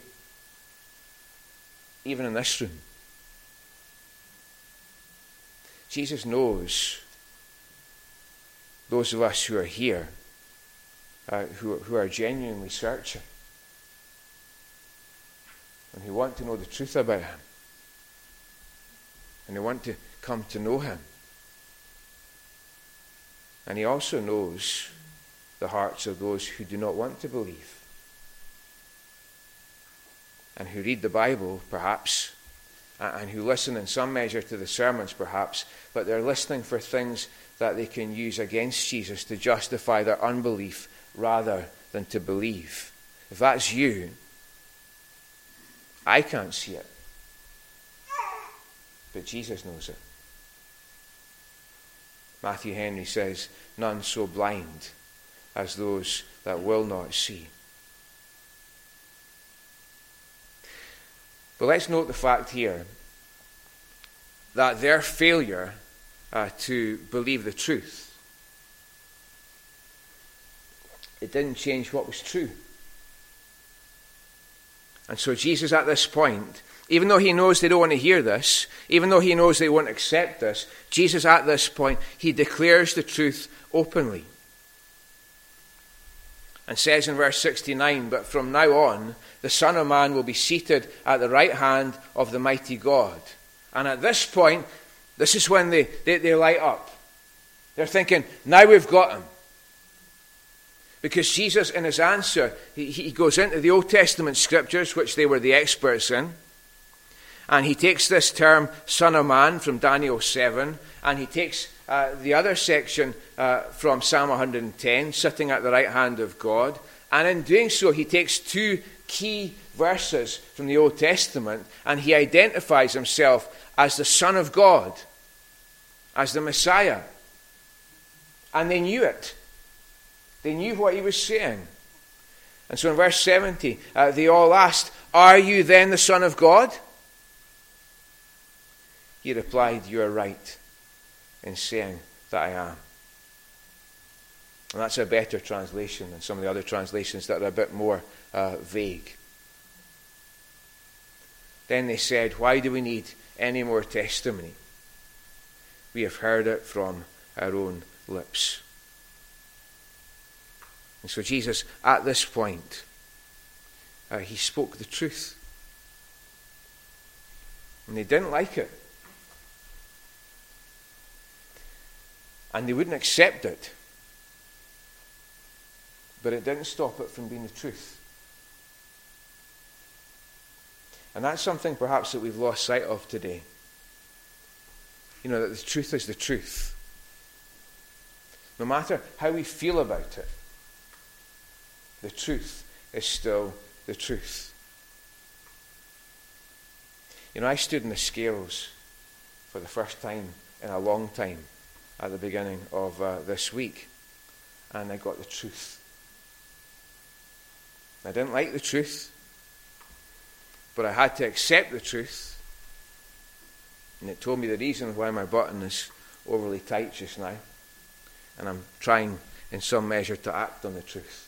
even in this room. Jesus knows those of us who are here, uh, who, who are genuinely searching and who want to know the truth about him and who want to come to know him. And he also knows the hearts of those who do not want to believe and who read the Bible, perhaps, and who listen in some measure to the sermons, perhaps, but they're listening for things that they can use against Jesus to justify their unbelief rather than to believe. If that's you, I can't see it, but Jesus knows it. Matthew Henry says, none so blind as those that will not see. But let's note the fact here that their failure uh, to believe the truth, it didn't change what was true. And so Jesus at this point, even though he knows they don't want to hear this, even though he knows they won't accept this, Jesus at this point, he declares the truth openly. And says in verse sixty-nine, but from now on, the Son of Man will be seated at the right hand of the mighty God. And at this point, this is when they, they, they light up. They're thinking, now we've got him. Because Jesus, in his answer, he, he goes into the Old Testament scriptures, which they were the experts in. And he takes this term, Son of Man, from Daniel seven. And he takes uh, the other section uh, from Psalm one hundred ten, sitting at the right hand of God. And in doing so, he takes two key verses from the Old Testament, and he identifies himself as the Son of God, as the Messiah. And they knew it. They knew what he was saying. And so in verse seventy, uh, they all asked, are you then the Son of God? He replied, you are right in saying that I am. And that's a better translation than some of the other translations that are a bit more uh, vague. Then they said, why do we need any more testimony? We have heard it from our own lips. And so Jesus, at this point, uh, he spoke the truth. And they didn't like it. And they wouldn't accept it. But it didn't stop it from being the truth. And that's something perhaps that we've lost sight of today. You know, that the truth is the truth. No matter how we feel about it, the truth is still the truth. You know, I stood in the scales for the first time in a long time at the beginning of uh, this week, and I got the truth. I didn't like the truth, but I had to accept the truth, and it told me the reason why my button is overly tight just now, and I'm trying in some measure to act on the truth.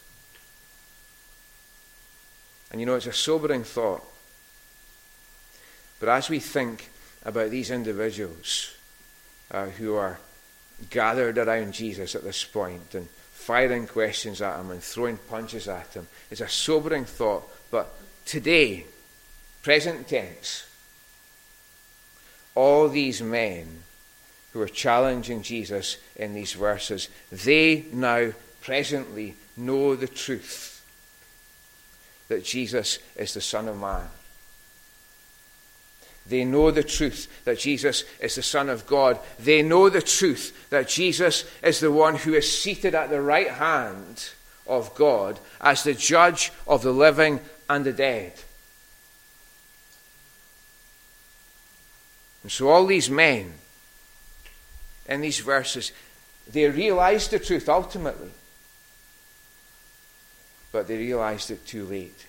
And you know, it's a sobering thought, but as we think about these individuals uh, who are gathered around Jesus at this point and firing questions at him and throwing punches at him, it's a sobering thought. But today, present tense, all these men who are challenging Jesus in these verses, they now presently know the truth that Jesus is the Son of Man. They know the truth that Jesus is the Son of God. They know the truth that Jesus is the one who is seated at the right hand of God as the judge of the living and the dead. And so all these men in these verses, they realized the truth ultimately, but they realized it too late.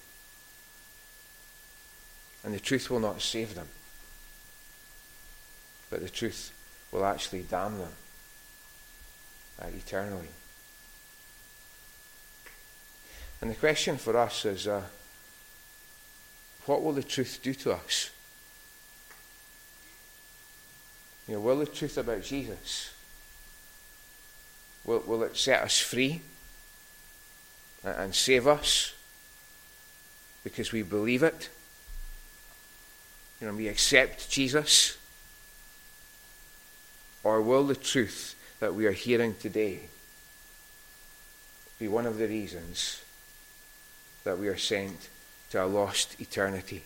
And the truth will not save them, but the truth will actually damn them uh, eternally. And the question for us is, uh, what will the truth do to us? You know, will the truth about Jesus, will, will it set us free and, and save us because we believe it? You know, we accept Jesus? Or will the truth that we are hearing today be one of the reasons that we are sent to a lost eternity?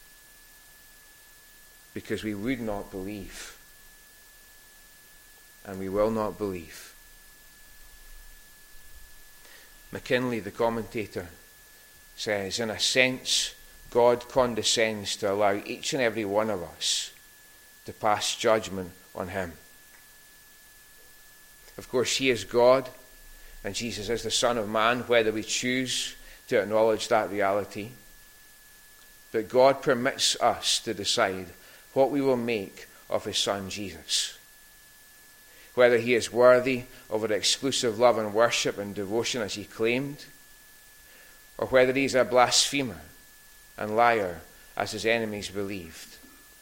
Because we would not believe. And we will not believe. McKinley, the commentator, says, in a sense, God condescends to allow each and every one of us to pass judgment on him. Of course, he is God, and Jesus is the Son of Man, whether we choose to acknowledge that reality. But God permits us to decide what we will make of his Son Jesus. Whether he is worthy of our exclusive love and worship and devotion as he claimed, or whether he is a blasphemer and liar as his enemies believed.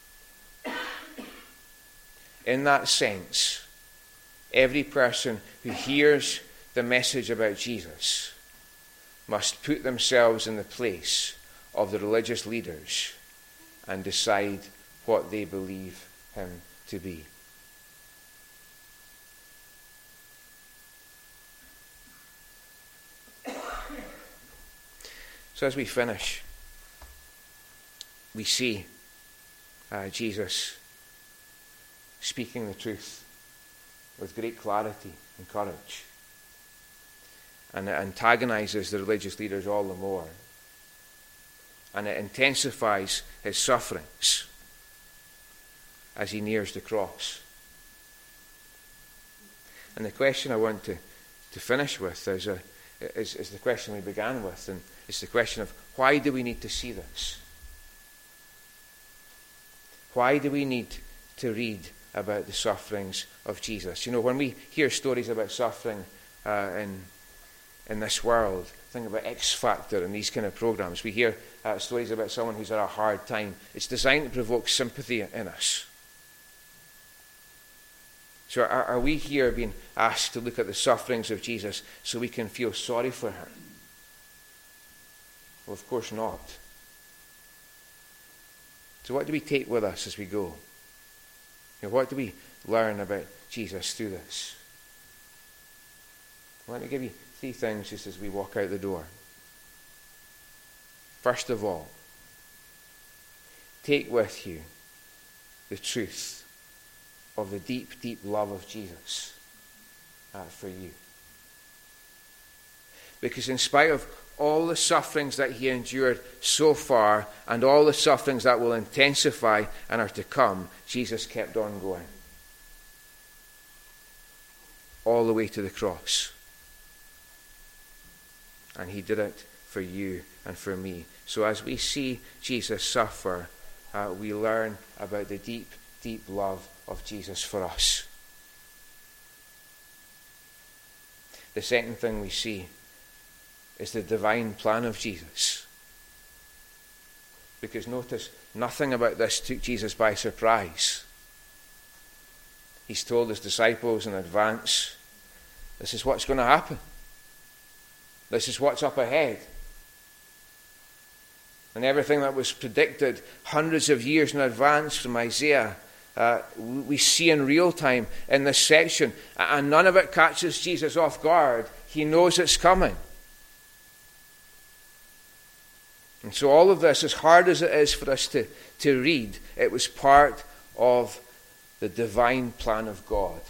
In that sense, every person who hears the message about Jesus must put themselves in the place of the religious leaders and decide what they believe him to be. So as we finish, we see uh, Jesus speaking the truth with great clarity and courage. And it antagonizes the religious leaders all the more. And it intensifies his sufferings as he nears the cross. And the question I want to, to finish with is, a, is, is the question we began with, and it's the question of why do we need to see this? Why do we need to read about the sufferings of Jesus? You know, when we hear stories about suffering uh, in in this world, think about X Factor and these kind of programs. We hear uh, stories about someone who's had a hard time. It's designed to provoke sympathy in us. So are, are we here being asked to look at the sufferings of Jesus so we can feel sorry for him? Well, of course not. So what do we take with us as we go? You know, what do we learn about Jesus through this? Well, let me give you three things just as we walk out the door. First of all, take with you the truth of the deep, deep love of Jesus uh, for you. Because in spite of all the sufferings that he endured so far and all the sufferings that will intensify and are to come, Jesus kept on going. All the way to the cross. And he did it for you and for me. So as we see Jesus suffer, uh, we learn about the deep, deep love of Jesus for us. The second thing we see is the divine plan of Jesus. Because notice, nothing about this took Jesus by surprise. He's told his disciples in advance, this is what's going to happen. This is what's up ahead. And everything that was predicted hundreds of years in advance from Isaiah, uh, we see in real time in this section. And none of it catches Jesus off guard. He knows it's coming. And so all of this, as hard as it is for us to, to read, it was part of the divine plan of God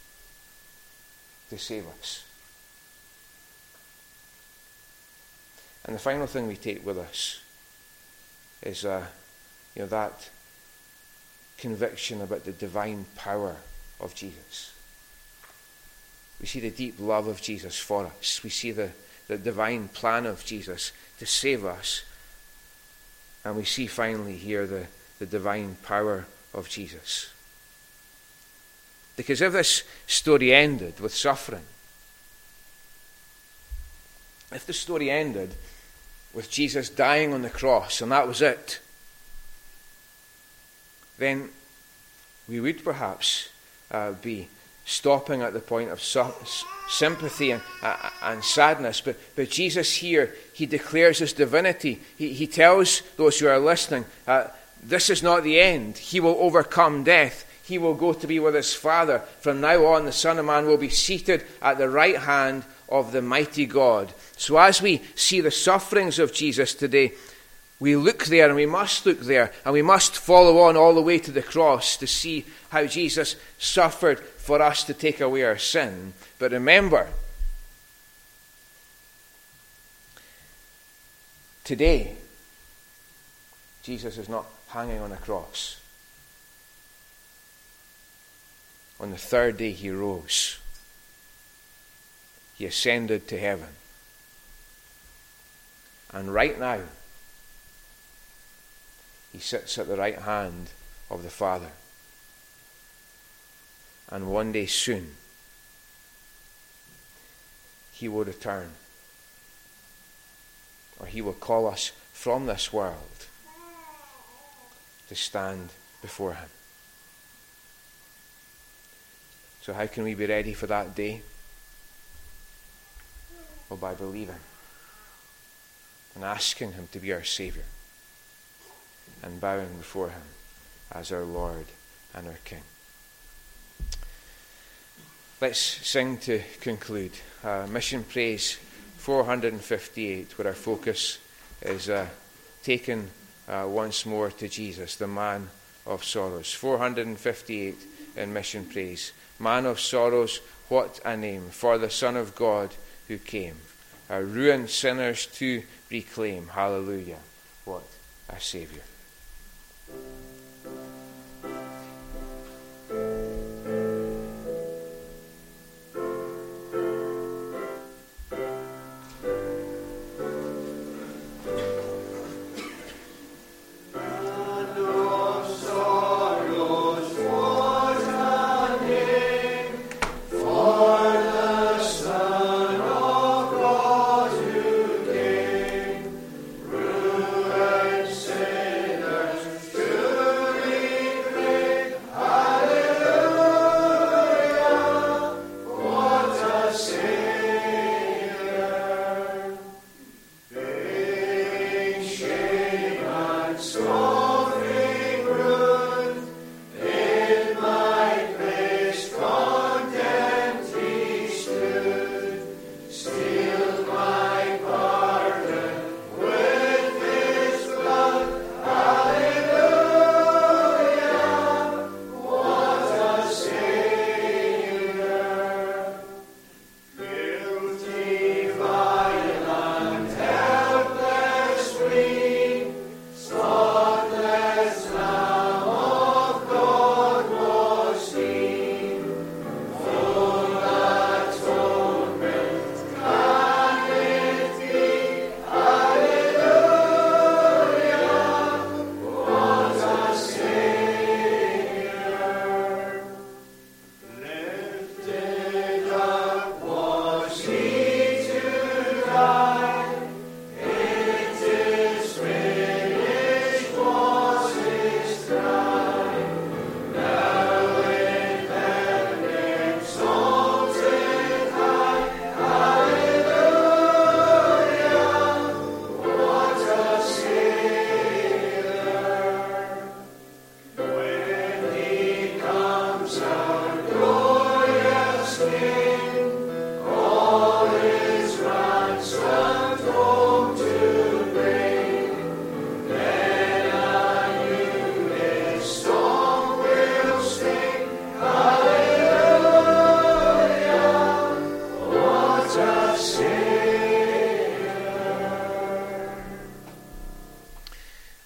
to save us. And the final thing we take with us is uh, you know, that conviction about the divine power of Jesus. We see the deep love of Jesus for us. We see the, the divine plan of Jesus to save us. And we see finally here the, the divine power of Jesus. Because if this story ended with suffering, if the story ended with Jesus dying on the cross and that was it, then we would perhaps uh, be stopping at the point of su- sympathy and, uh, and sadness. But, but Jesus here, he declares his divinity. He, he tells those who are listening, uh, this is not the end. He will overcome death. He will go to be with his Father. From now on, the Son of Man will be seated at the right hand of the mighty God. So as we see the sufferings of Jesus today, we look there, and we must look there, and we must follow on all the way to the cross to see how Jesus suffered for us to take away our sin. But remember, today, Jesus is not hanging on a cross. On the third day he rose. He ascended to heaven. And right now, he sits at the right hand of the Father. And one day soon, he will return. Or he will call us from this world to stand before him. So how can we be ready for that day? Well, by believing and asking him to be our Saviour and bowing before him as our Lord and our King. Let's sing to conclude. Uh, Mission Praise four hundred fifty-eight, where our focus is uh, taken uh, once more to Jesus, the man of sorrows. four hundred fifty-eight in Mission Praise. Man of sorrows, what a name for the Son of God who came, our ruined sinners to reclaim. Hallelujah, what a Saviour. Say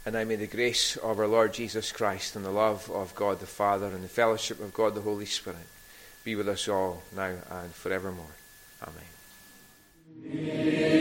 And now may the grace of our Lord Jesus Christ and the love of God the Father and the fellowship of God the Holy Spirit be with us all now and forevermore. Amen.